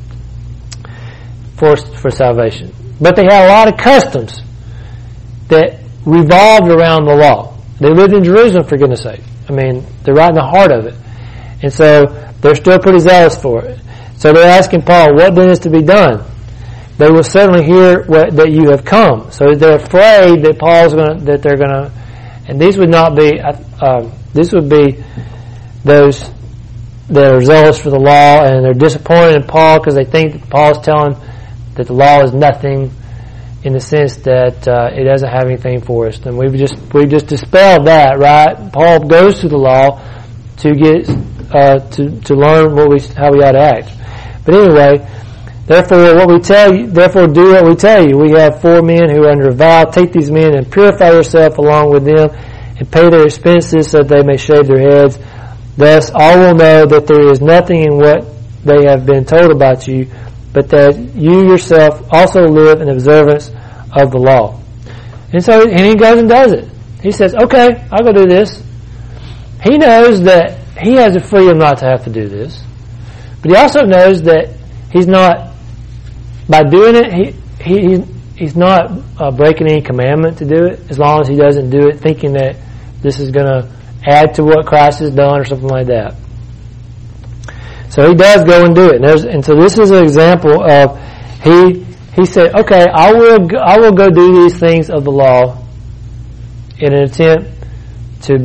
for salvation. But they had a lot of customs that revolved around the law. They lived in Jerusalem, for goodness sake. I mean, they're right in the heart of it. And so they're still pretty zealous for it. So they're asking Paul, what then is to be done? They will certainly hear that you have come. So they're afraid that they're going to, and these would not be, this would be those that are zealous for the law, and they're disappointed in Paul because they think that Paul's telling that the law is nothing, in the sense that it doesn't have anything for us. And we've just dispelled that, right? Paul goes to the law to get to learn how we ought to act. But anyway, therefore do what we tell you. We have 4 men who are under a vow. Take these men and purify yourself along with them, and pay their expenses so that they may shave their heads. Thus all will know that there is nothing in what they have been told about you, but that you yourself also live in observance of the law. And he goes and does it. He says, okay, I'll go do this. he knows that he has the freedom not to have to do this. But he also knows that he's not, by doing it, he's not breaking any commandment to do it, as long as he doesn't do it thinking that this is going to add to what Christ has done or something like that. So he does go and do it. And so this is an example of he said, okay, I will go do these things of the law in an attempt to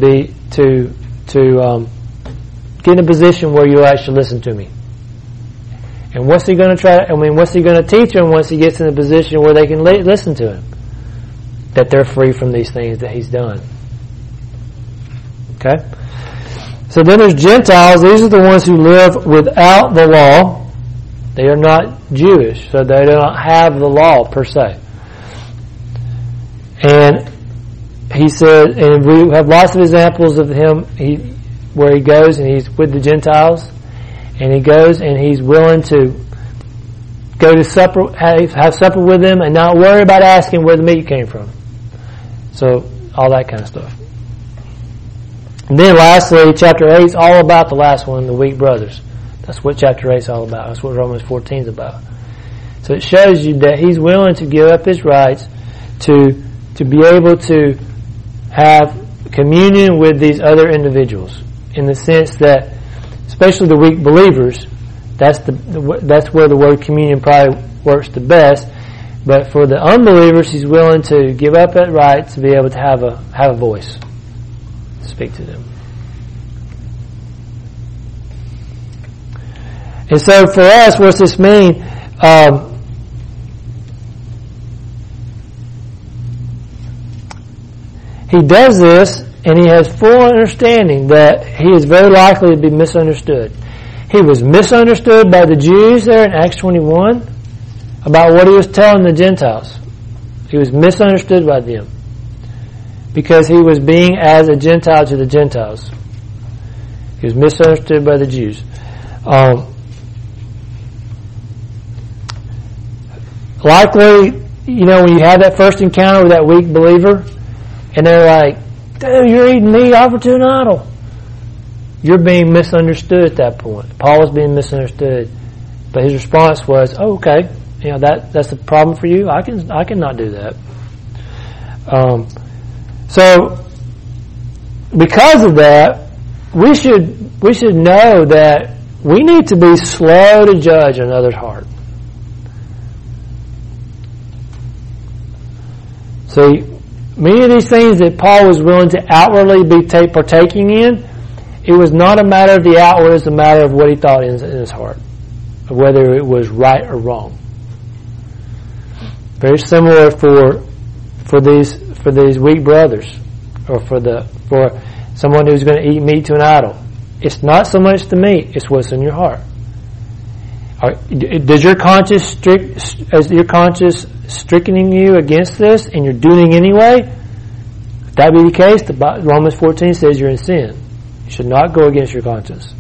get in a position where you'll actually listen to me. And what's he going to teach them once he gets in a position where they can listen to him? That they're free from these things that he's done. Okay? So then there's Gentiles. These are the ones who live without the law. They are not Jewish, so they do not have the law per se. And he said, and we have lots of examples of him where he goes and he's with the Gentiles, and he goes and he's willing to go to supper, have supper with them, and not worry about asking where the meat came from. So all that kind of stuff. And then lastly, chapter 8 is all about the last one, the weak brothers. That's what chapter 8 is all about. That's what Romans 14 is about. So it shows you that he's willing to give up his rights to be able to have communion with these other individuals, in the sense that, especially the weak believers, that's where the word communion probably works the best. But for the unbelievers, he's willing to give up that right to be able to have a voice, speak to them. And so for us, what's this mean? He does this, and he has full understanding that he is very likely to be misunderstood. He was misunderstood by the Jews there in Acts 21 about what he was telling the Gentiles. He was misunderstood by them because he was being as a Gentile to the Gentiles. He was misunderstood by the Jews. Likely, when you have that first encounter with that weak believer, and they're like, dude, you're eating meat offered to an idol. You're being misunderstood at that point. Paul was being misunderstood. But his response was, oh, okay, that's a problem for you. I can not do that. So because of that, we should know that we need to be slow to judge another's heart. See, many of these things that Paul was willing to outwardly be partaking in, it was not a matter of the outward, it's a matter of what he thought in his heart, of whether it was right or wrong. Very similar for these weak brothers, or for someone who's going to eat meat to an idol. It's not so much the meat; it's what's in your heart. Does your conscience strickening you against this, and you're doing it anyway? If that be the case, Romans 14 says you're in sin. You should not go against your conscience.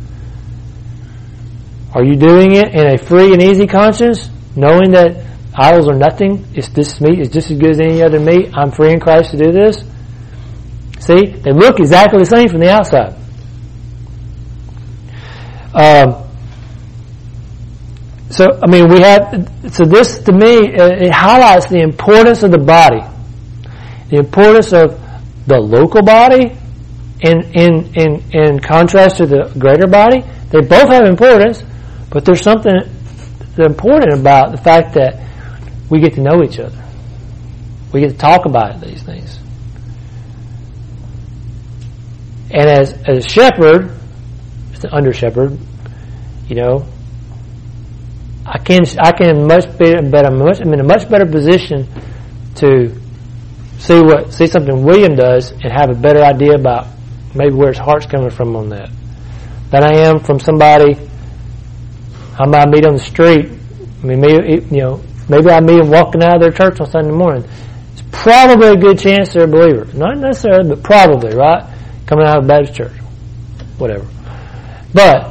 Are you doing it in a free and easy conscience, knowing that idols are nothing? This meat is just as good as any other meat. I'm free in Christ to do this. See, they look exactly the same from the outside. So this to me, it highlights the importance of the body, the importance of the local body in contrast to the greater body. They both have importance, but there's something important about the fact that we get to know each other. We get to talk about these things. And as a shepherd, as an under shepherd, I'm in a much better position to see something William does and have a better idea about maybe where his heart's coming from on that than I am from somebody I might meet on the street. Maybe I meet them walking out of their church on Sunday morning. It's probably a good chance they're a believer. Not necessarily, but probably, right? Coming out of a Baptist church. Whatever. But,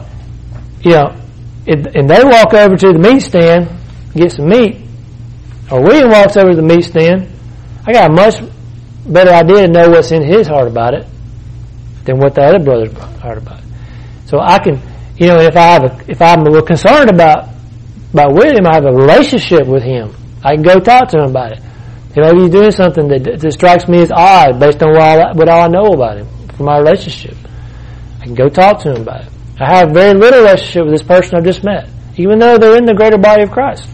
and they walk over to the meat stand, get some meat, or William walks over to the meat stand, I got a much better idea to know what's in his heart about it. than what the other brothers heard about it. So I can, if I'm a little concerned about William, I have a relationship with him. I can go talk to him about it. Maybe he's doing something that strikes me as odd based on what all I know about him from my relationship. I can go talk to him about it. I have very little relationship with this person I've just met, even though they're in the greater body of Christ.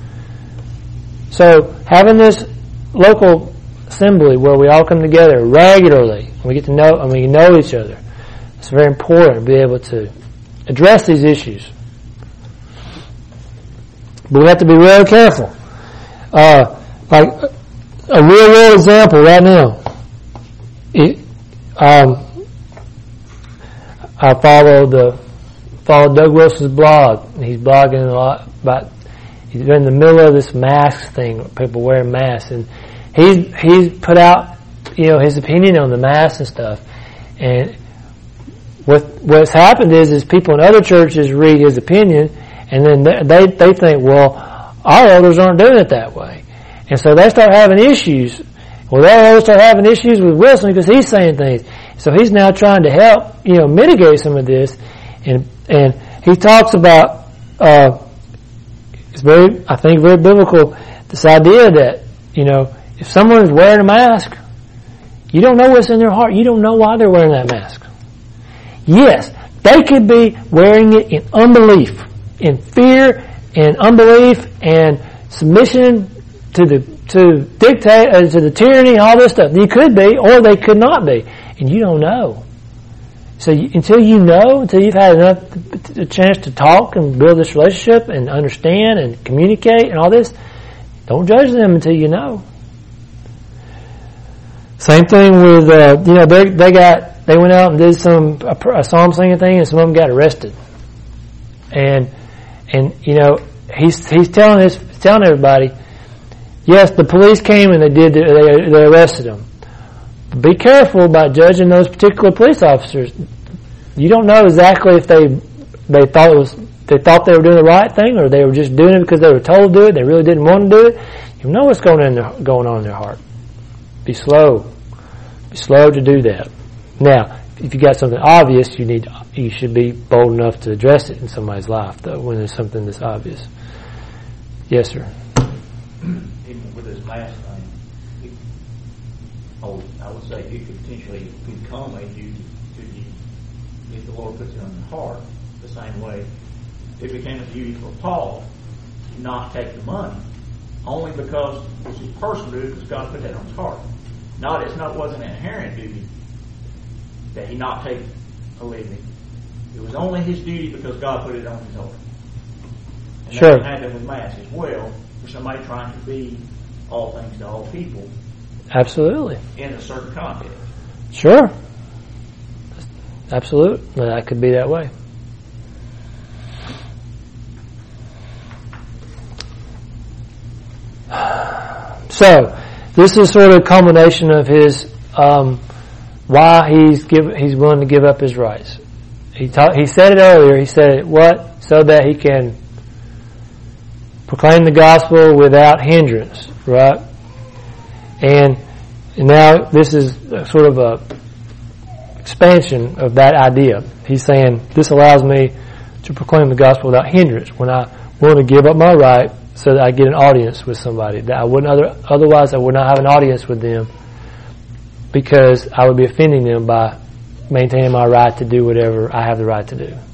So having this local assembly where we all come together regularly, and we get to know and we know each other, it's very important to be able to address these issues. But we have to be really careful. Like a real world example right now. I follow Doug Wilson's blog. He's blogging a lot about. He's in the middle of this mask thing, people wearing masks, and he's put out his opinion on the masks and stuff. And what's happened is people in other churches read his opinion, and then they think, well, our elders aren't doing it that way, and so they start having issues. Well, their elders start having issues with Wilson because he's saying things. So he's now trying to help mitigate some of this, and he talks about it's very biblical, this idea that if someone is wearing a mask, you don't know what's in their heart. You don't know why they're wearing that mask. Yes, they could be wearing it in unbelief, in fear, and unbelief, and submission to dictate to the tyranny and all this stuff. You could be, or they could not be, and you don't know. So until you've had enough a chance to talk and build this relationship and understand and communicate and all this, don't judge them until you know. Same thing with they went out and did a psalm singing thing, and some of them got arrested. And he's telling everybody, yes, the police came and they arrested them. But be careful about judging those particular police officers. You don't know exactly if they thought they were doing the right thing, or they were just doing it because they were told to do it. They really didn't want to do it. You know what's going on in their heart. Be slow to do that. Now, if you got something obvious, you should be bold enough to address it in somebody's life, though, when there's something that's obvious. Yes, sir. Even with this mask thing, I would say it could potentially become a duty to you if the Lord puts it on your heart. The same way it became a duty for Paul to not take the money, only because it was his personal duty, because God put that on his heart. It wasn't an inherent duty that he not take a living. It was only his duty because God put it on his heart. And sure. That can happen with mass as well, for somebody trying to be all things to all people. Absolutely. In a certain context. Sure. Absolutely. That could be that way. So, this is sort of a culmination of his why he's willing to give up his rights. He said it earlier. He said what? So that he can proclaim the gospel without hindrance, right? And now this is sort of a expansion of that idea. He's saying this allows me to proclaim the gospel without hindrance when I want to give up my right so that I get an audience with somebody that I wouldn't otherwise I would not have an audience with them, because I would be offending them by maintaining my right to do whatever I have the right to do.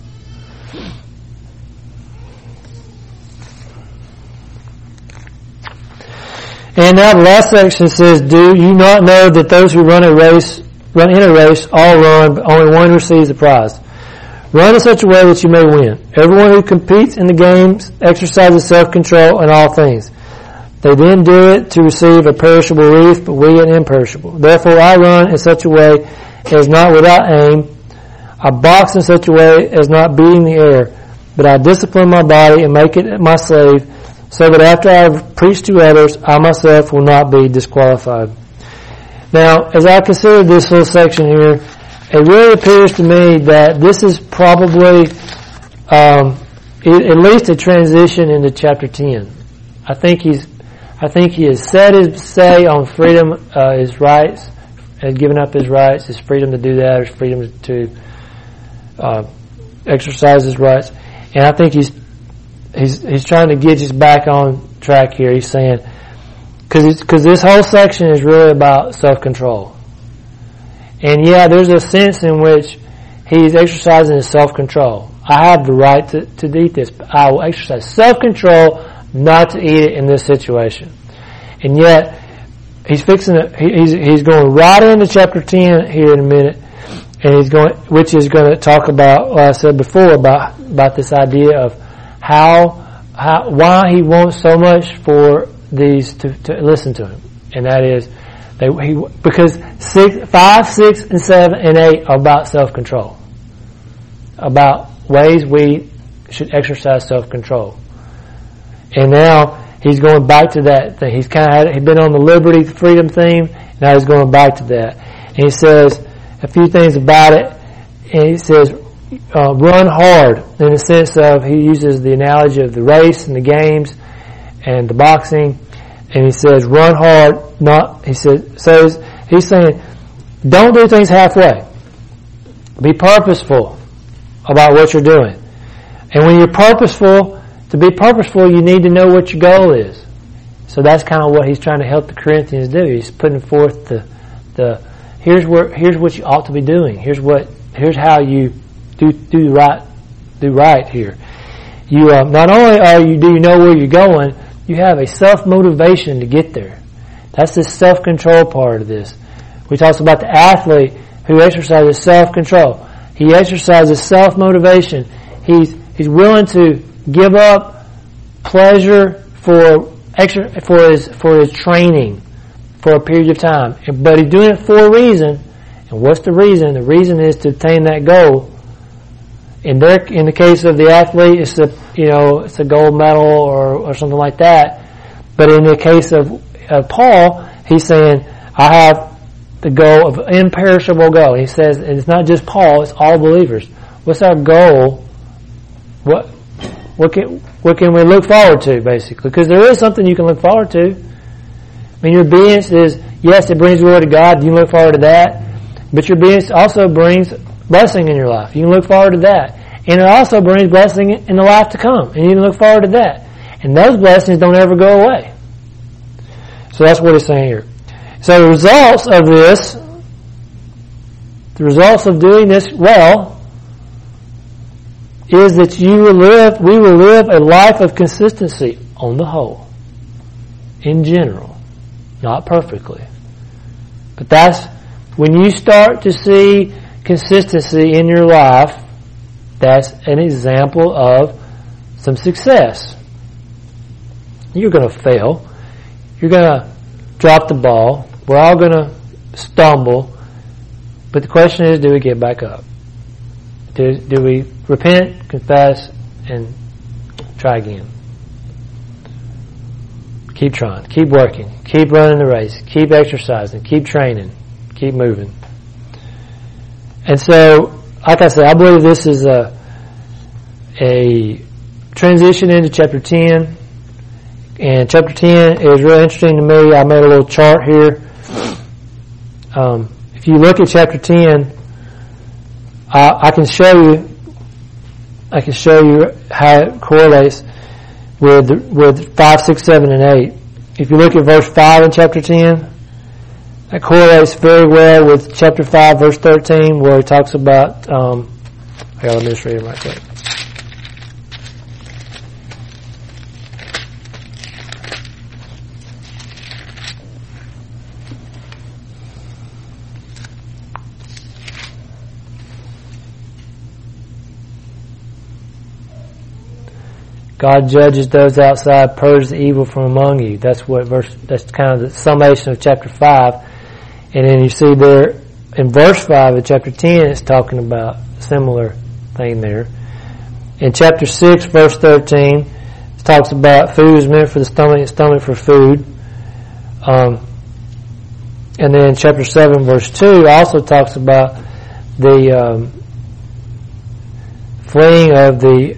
And now the last section says, do you not know that those who run in a race all run, but only one receives the prize? Run in such a way that you may win. Everyone who competes in the games exercises self-control in all things. They then do it to receive a perishable wreath, but we an imperishable. Therefore I run in such a way as not without aim. I box in such a way as not beating the air, but I discipline my body and make it my slave, so that after I have preached to others, I myself will not be disqualified. Now, as I consider this little section here, it really appears to me that this is probably at least a transition into chapter 10. I think he has said his say on freedom, his rights, has given up his rights, his freedom to do that, his freedom to exercise his rights. And I think he's trying to get us back on track here. He's saying, because this whole section is really about self-control. And yeah, there's a sense in which he's exercising his self-control. I have the right to eat this, but I will exercise self-control not to eat it in this situation. And yet, he's going right into chapter 10 here in a minute, and which is going to talk about what I said before about this idea of why he wants so much for these to listen to him. And that is, because 5, 6, and 7, and 8 are about self-control. About ways we should exercise self-control. And now he's going back to that thing. He's been on the liberty, freedom theme. Now he's going back to that. And he says a few things about it. And he says, run hard, in the sense of, he uses the analogy of the race and the games and the boxing. And he says, run hard, he's saying, don't do things halfway. Be purposeful about what you're doing. And when you're to be purposeful, you need to know what your goal is. So that's kind of what he's trying to help the Corinthians do. He's putting forth here's what you ought to be doing. Here's how you do right here. You not only do you know where you're going, you have a self-motivation to get there. That's the self-control part of this. We talked about the athlete who exercises self-control. He exercises self-motivation. He's willing to give up pleasure for his training for a period of time. But he's doing it for a reason. And what's the reason? The reason is to attain that goal. In the case of the athlete, it's a gold medal or something like that. But in the case of Paul, he's saying, I have the goal of imperishable goal. He says, and it's not just Paul, it's all believers. What's our goal? What can we look forward to, basically? Because there is something you can look forward to. I mean, your obedience is, yes, it brings glory to God. You can look forward to that. But your obedience also brings blessing in your life. You can look forward to that. And it also brings blessing in the life to come. And you can look forward to that. And those blessings don't ever go away. So that's what he's saying here. So the results of this, the results of doing this well, is that we will live a life of consistency on the whole. In general. Not perfectly. But that's when you start to see consistency in your life, that's an example of some success. You're going to fail. You're going to drop the ball. We're all going to stumble. But the question is, do we get back up? Do we repent, confess, and try again? Keep trying. Keep working. Keep running the race. Keep exercising. Keep training. Keep moving. And so, like I said, I believe this is a transition into chapter 10. And chapter 10 is really interesting to me. I made a little chart here. If you look at chapter 10, I can show you how it correlates with 5, 6, 7, and 8. If you look at verse 5 in chapter 10, that correlates very well with chapter 5, verse 13, where he talks about, let me just read it right quick. God judges those outside, purges the evil from among you. That's kind of the summation of chapter 5. And then you see there in verse 5 of chapter 10, it's talking about a similar thing there. In chapter 6, verse 13, it talks about food is meant for the stomach and stomach for food. And then in chapter 7, verse 2, also talks about the fleeing of the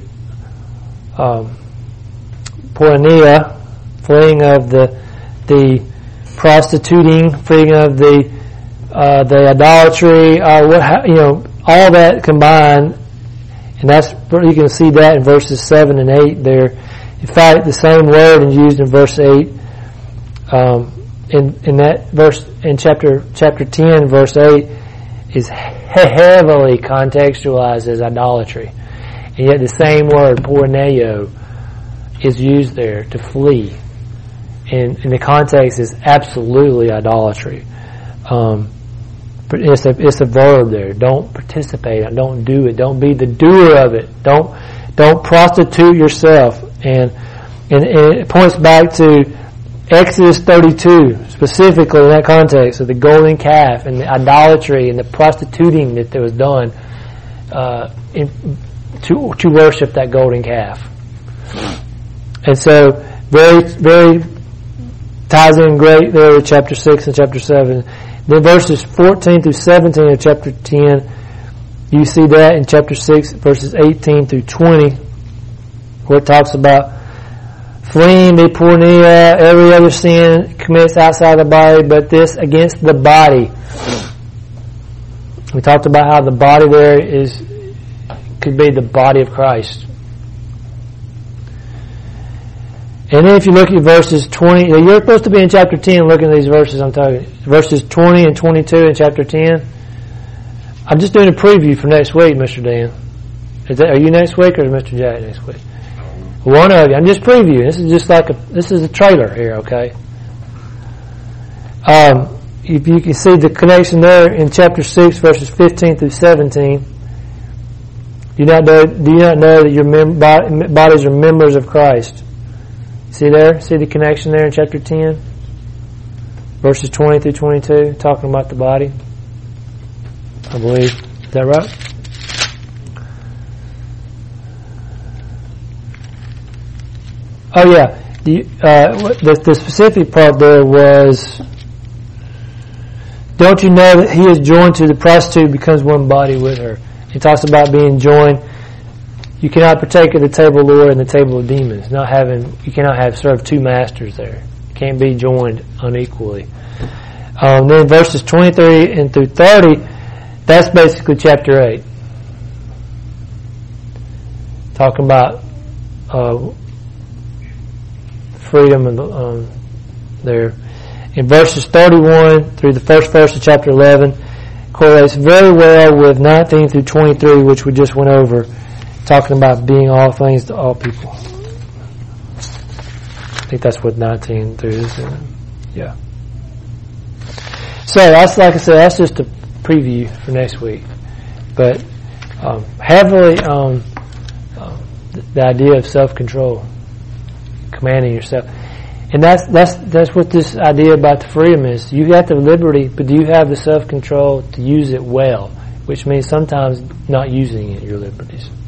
porneia, fleeing of the prostituting, fleeing of the the idolatry, all that combined, and that's you can see that in verses 7 and 8 there. In fact, the same word is used in verse 8. In that verse in chapter 10, verse 8 is heavily contextualized as idolatry, and yet the same word porneio is used there to flee. And the context is absolutely idolatry. But it's a verb there. Don't participate. Don't do it. Don't be the doer of it. Don't prostitute yourself. And it points back to Exodus 32, specifically in that context of the golden calf and the idolatry and the prostituting that was done to worship that golden calf. And so, very, very ties in great there with chapter 6 and chapter 7. Then verses 14 through 17 of chapter 10, you see that in chapter 6, verses 18 through 20, where it talks about fleeing the porneia, every other sin commits outside the body, but this against the body. We talked about how the body there could be the body of Christ. And then if you look at verses 20, you're supposed to be in chapter 10 looking at these verses I'm talking. Verses 20 and 22 in chapter 10. I'm just doing a preview for next week, Mr. Dan. Are you next week or is Mr. Jack next week? One of you. I'm just previewing. This is a trailer here, okay? If you can see the connection there in chapter 6, verses 15 through 17. Do you not know that your bodies are members of Christ? See there? See the connection there in chapter 10? Verses 20 through 22, talking about the body. I believe. Is that right? Oh yeah. The specific part there was, don't you know that he is joined to the prostitute, becomes one body with her. He talks about being joined. You cannot partake of the table of the Lord and the table of demons. You cannot have served two masters there. You can't be joined unequally. Then verses 23 and through 30, that's basically chapter 8. Talking about freedom and there. In verses 31 through the first verse of chapter 11, correlates very well with 19 through 23, which we just went over, talking about being all things to all people. I think that's what 19 through is. Yeah. So that's, like I said, that's just a preview for next week. But heavily the idea of self-control, commanding yourself. And that's what this idea about the freedom is. You got the liberty, but do you have the self-control to use it well? Which means sometimes not using your liberties.